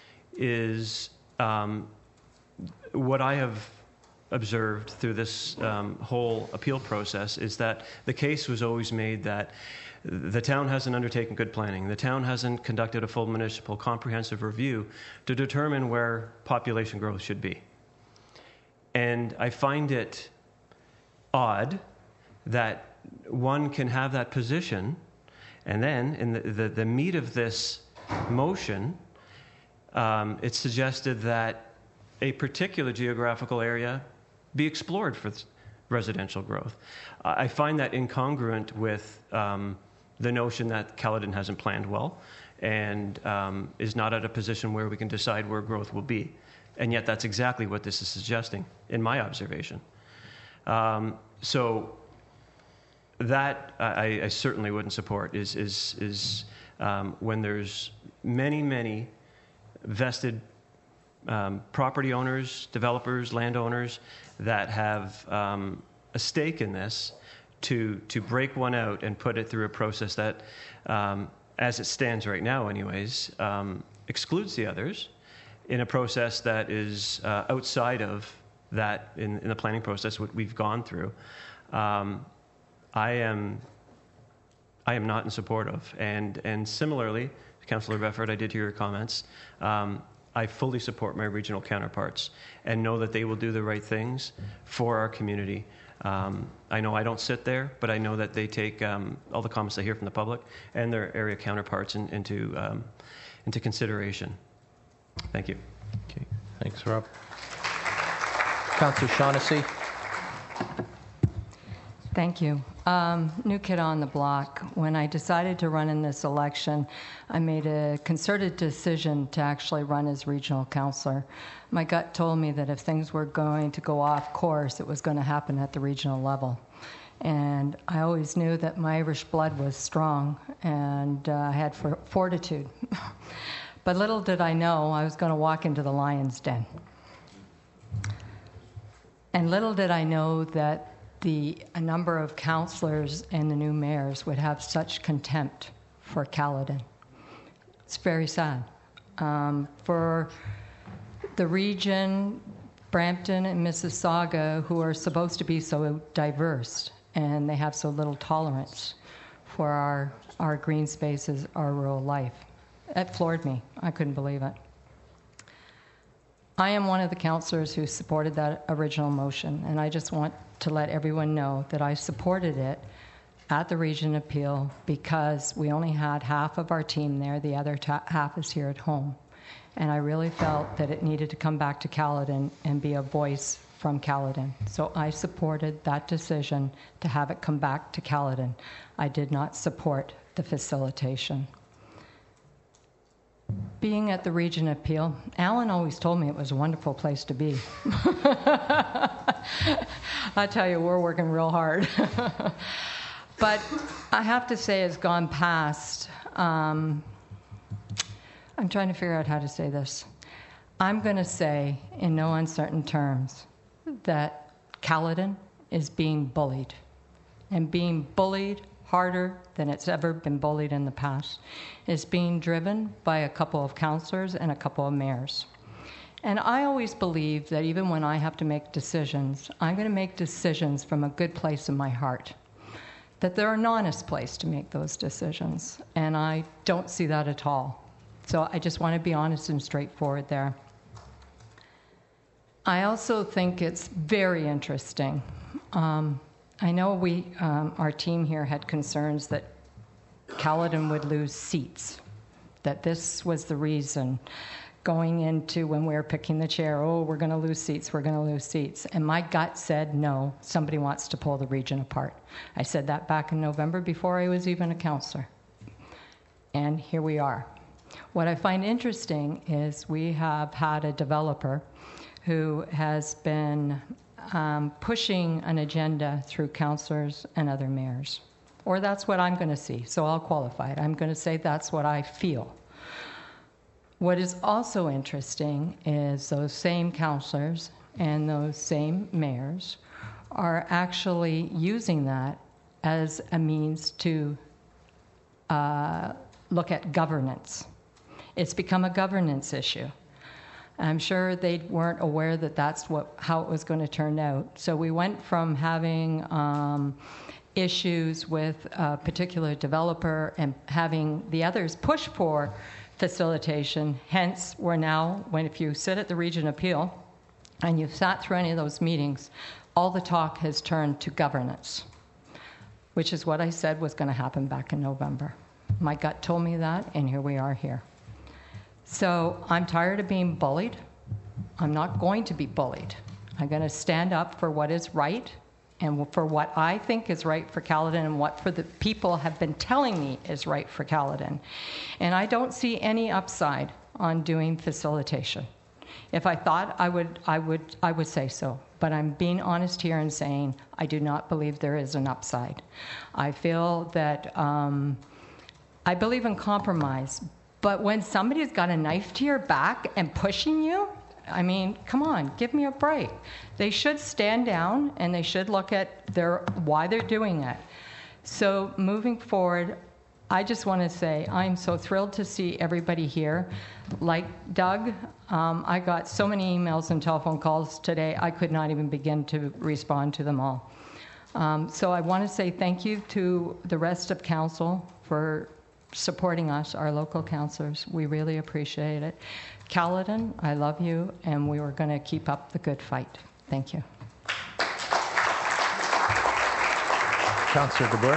is um, what I have observed through this um, whole appeal process is that the case was always made that the town hasn't undertaken good planning. The town hasn't conducted a full municipal comprehensive review to determine where population growth should be. And I find it odd that one can have that position, and then in the, the, the meat of this motion, um, it's suggested that a particular geographical area be explored for residential growth. I find that incongruent with um, the notion that Caledon hasn't planned well and um, is not at a position where we can decide where growth will be. And yet that's exactly what this is suggesting, in my observation. Um, so that I, I certainly wouldn't support, is, is, is um, when there's many, many vested um, property owners, developers, landowners that have um, a stake in this, to, to break one out and put it through a process that, um, as it stands right now anyways, um, excludes the others, in a process that is uh, outside of that in, in the planning process what we've gone through, um, I am I am not in support of. And and similarly, Councillor Bedford, I did hear your comments. Um, I fully support my regional counterparts and know that they will do the right things for our community. Um, I know I don't sit there, but I know that they take um, all the comments they hear from the public and their area counterparts in, into um, into consideration. Thank you. Okay, thanks, Rob. Councillor Shaughnessy. Thank you. Um, new kid on the block. When I decided to run in this election, I made a concerted decision to actually run as regional councillor. My gut told me that if things were going to go off course, it was going to happen at the regional level. And I always knew that my Irish blood was strong and uh, had for fortitude. But little did I know I was going to walk into the lion's den. And little did I know that the a number of councillors and the new mayors would have such contempt for Caledon. It's very sad. Um, for the region, Brampton and Mississauga, who are supposed to be so diverse, and they have so little tolerance for our, our green spaces, our rural life. It floored me. I couldn't believe it. I am one of the councillors who supported that original motion, and I just want to let everyone know that I supported it at the region appeal because we only had half of our team there. The other ta- half is here at home. And I really felt that it needed to come back to Caledon and be a voice from Caledon. So I supported that decision to have it come back to Caledon. I did not support the facilitation. Being at the region appeal, Alan always told me it was a wonderful place to be. I tell you, we're working real hard. But I have to say it's gone past. Um, I'm trying to figure out how to say this. I'm going to say, in no uncertain terms, that Caledon is being bullied. And being bullied harder than it's ever been bullied in the past. It's being driven by a couple of councillors and a couple of mayors. And I always believe that even when I have to make decisions, I'm going to make decisions from a good place in my heart. that they're an honest place to make those decisions. And I don't see that at all. So I just want to be honest and straightforward there. I also think it's very interesting. Um, I know we, um, our team here had concerns that Caledon would lose seats, that this was the reason going into when we were picking the chair, oh, we're going to lose seats, we're going to lose seats. And my gut said, no, somebody wants to pull the region apart. I said that back in November before I was even a councillor. And here we are. What I find interesting is we have had a developer who has been um, pushing an agenda through councillors and other mayors. Or that's what I'm going to see, so I'll qualify it. I'm going to say that's what I feel. What is also interesting is those same councillors and those same mayors are actually using that as a means to uh, look at governance. It's become a governance issue. I'm sure they weren't aware that that's what how it was going to turn out. So we went from having um, issues with a particular developer and having the others push for facilitation. Hence, we're now, when if you sit at the Region Appeal and you've sat through any of those meetings, all the talk has turned to governance, which is what I said was going to happen back in November. My gut told me that, and here we are here. So I'm tired of being bullied. I'm not going to be bullied. I'm going to stand up for what is right and for what I think is right for Caledon and what for the people have been telling me is right for Caledon. And I don't see any upside on doing facilitation. If I thought I would, I would, I would say so. But I'm being honest here and saying I do not believe there is an upside. I feel that um, I believe in compromise. But when somebody's got a knife to your back and pushing you, I mean, come on, give me a break. They should stand down and they should look at their why they're doing it. So moving forward, I just want to say I'm so thrilled to see everybody here. Like Doug, um, I got so many emails and telephone calls today, I could not even begin to respond to them all. Um, so I want to say thank you to the rest of council for supporting us, our local councillors. We really appreciate it. Caledon, I love you, and we are going to keep up the good fight. Thank you. Councillor DeBoer.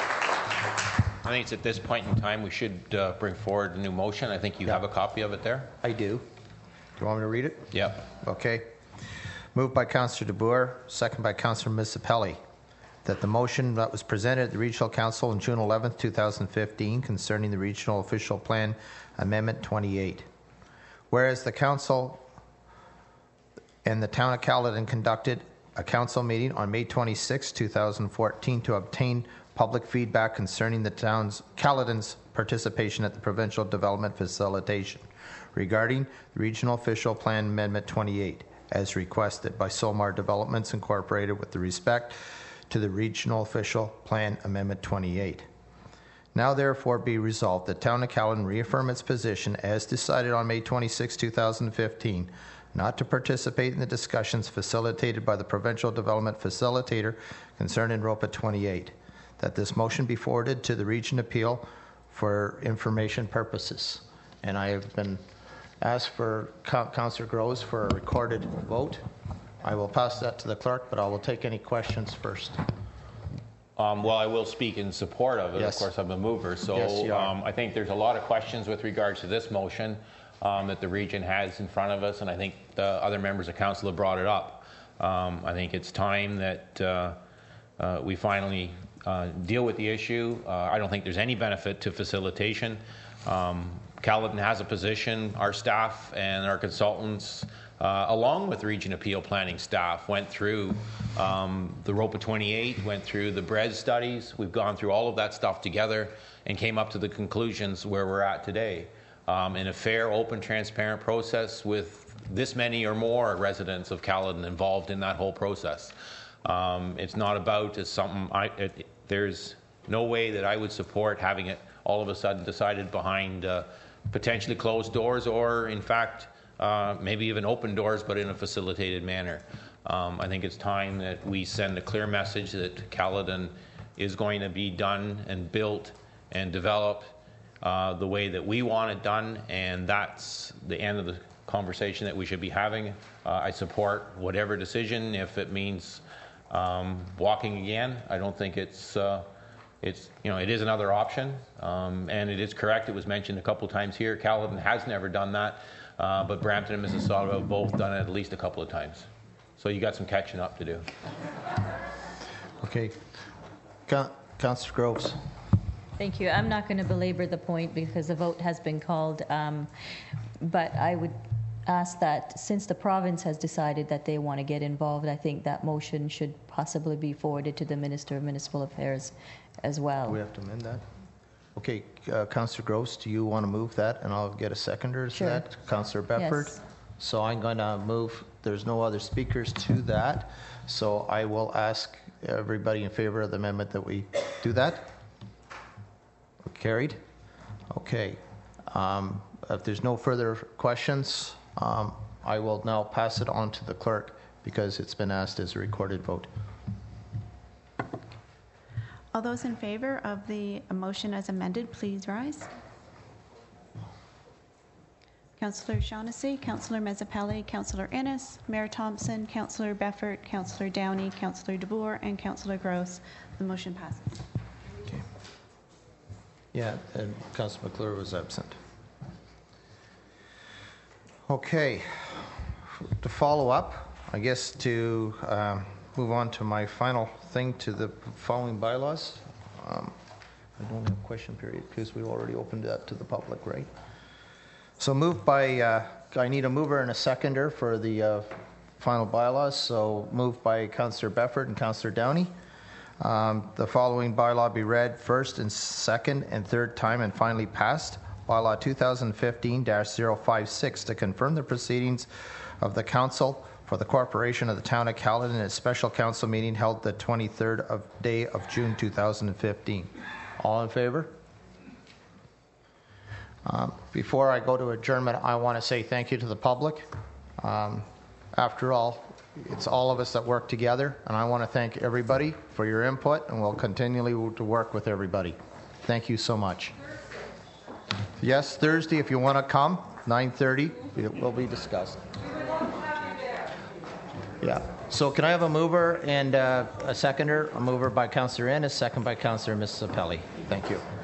I think it's at this point in time we should uh, bring forward a new motion. I think you have a copy of it there. I do. Do you want me to read it? Yep. Okay. Moved by Councillor DeBoer, second by Councillor Misipelli, that the motion that was presented at the Regional Council on June eleventh, two thousand fifteen concerning the Regional Official Plan Amendment twenty-eight. Whereas the Council and the Town of Caledon conducted a council meeting on May twenty-sixth, two thousand fourteen to obtain public feedback concerning the town's Caledon's participation at the Provincial Development Facilitation regarding the Regional Official Plan Amendment twenty-eight as requested by Solmar Developments Incorporated with the respect to the Regional Official Plan Amendment twenty-eight. Now therefore be resolved that Town of Caledon reaffirm its position as decided on May twenty-sixth, two thousand fifteen, not to participate in the discussions facilitated by the Provincial Development Facilitator concerning ROPA twenty-eight, that this motion be forwarded to the Region Appeal for information purposes. And I have been asked for Councillor Groves for a recorded vote. I will pass that to the clerk, but I will take any questions first. Um, well, I will speak in support of it. Yes. Of course, I'm a mover. So Yes, you are. um, I think there's a lot of questions with regards to this motion um, that the region has in front of us, and I think the other members of council have brought it up. Um, I think it's time that uh, uh, we finally uh, deal with the issue. Uh, I don't think there's any benefit to facilitation. Um, Caledon has a position. Our staff and our consultants, Uh, along with Region Appeal planning staff, went through um, the ROPA twenty-eight, went through the B R E S studies. We've gone through all of that stuff together and came up to the conclusions where we're at today um, in a fair, open, transparent process with this many or more residents of Caledon involved in that whole process. Um, it's not about it's something I, it, there's no way that I would support having it all of a sudden decided behind uh, potentially closed doors or, in fact, Uh, maybe even open doors, but in a facilitated manner. Um, I think it's time that we send a clear message that Caledon is going to be done and built and developed uh, the way that we want it done, and that's the end of the conversation that we should be having. Uh, I support whatever decision. If it means um, walking again, I don't think it's uh, it's you know it is another option, um, and it is correct. It was mentioned a couple times here. Caledon has never done that, uh, but Brampton and Mississauga have both done it at least a couple of times. So you got some catching up to do. Okay, Con- Councillor Groves. Thank you. I'm not going to belabor the point because the vote has been called, um, but I would ask that since the province has decided that they want to get involved, I think that motion should possibly be forwarded to the Minister of Municipal Affairs as well. Do we have to amend that? Okay, uh, Councillor Gross, do you want to move that, and I'll get a seconder to Sure. that? Councillor Bedford? Yes. So I'm going to move, there's no other speakers to that, so I will ask everybody in favor of the amendment that we do that. Carried? Okay. Um, if there's no further questions, um, I will now pass it on to the clerk because it's been asked as a recorded vote. All those in favor of the motion as amended, please rise. Councillor Shaughnessy, Councillor Mezzapelli, Councillor Innes, Mayor Thompson, Councillor Beffert, Councillor Downey, Councillor DeBoer, and Councillor Gross. The motion passes. Okay. Yeah, and Councillor McClure was absent. Okay. To follow up, I guess to um, move on to my final thing to the following bylaws. Um, I don't have a question period because we already opened that to the public, right? So moved by, uh, I need a mover and a seconder for the uh, final bylaws. So moved by Councillor Beffert and Councillor Downey. Um, the following bylaw be read first and second and third time and finally passed. Bylaw twenty fifteen dash zero five six to confirm the proceedings of the Council for the Corporation of the Town of Caledon in its special council meeting held the twenty-third of day of June two thousand fifteen. All in favor? Um, before I go to adjournment, I want to say thank you to the public. Um, after all, it's all of us that work together, and I want to thank everybody for your input, and we'll continually to work with everybody. Thank you so much. Yes, Thursday, if you want to come, nine thirty, it will be discussed. Yeah. So can I have a mover and uh, a seconder? A mover by Councillor Ennis, a second by Councillor Mezzapelli. Thank you.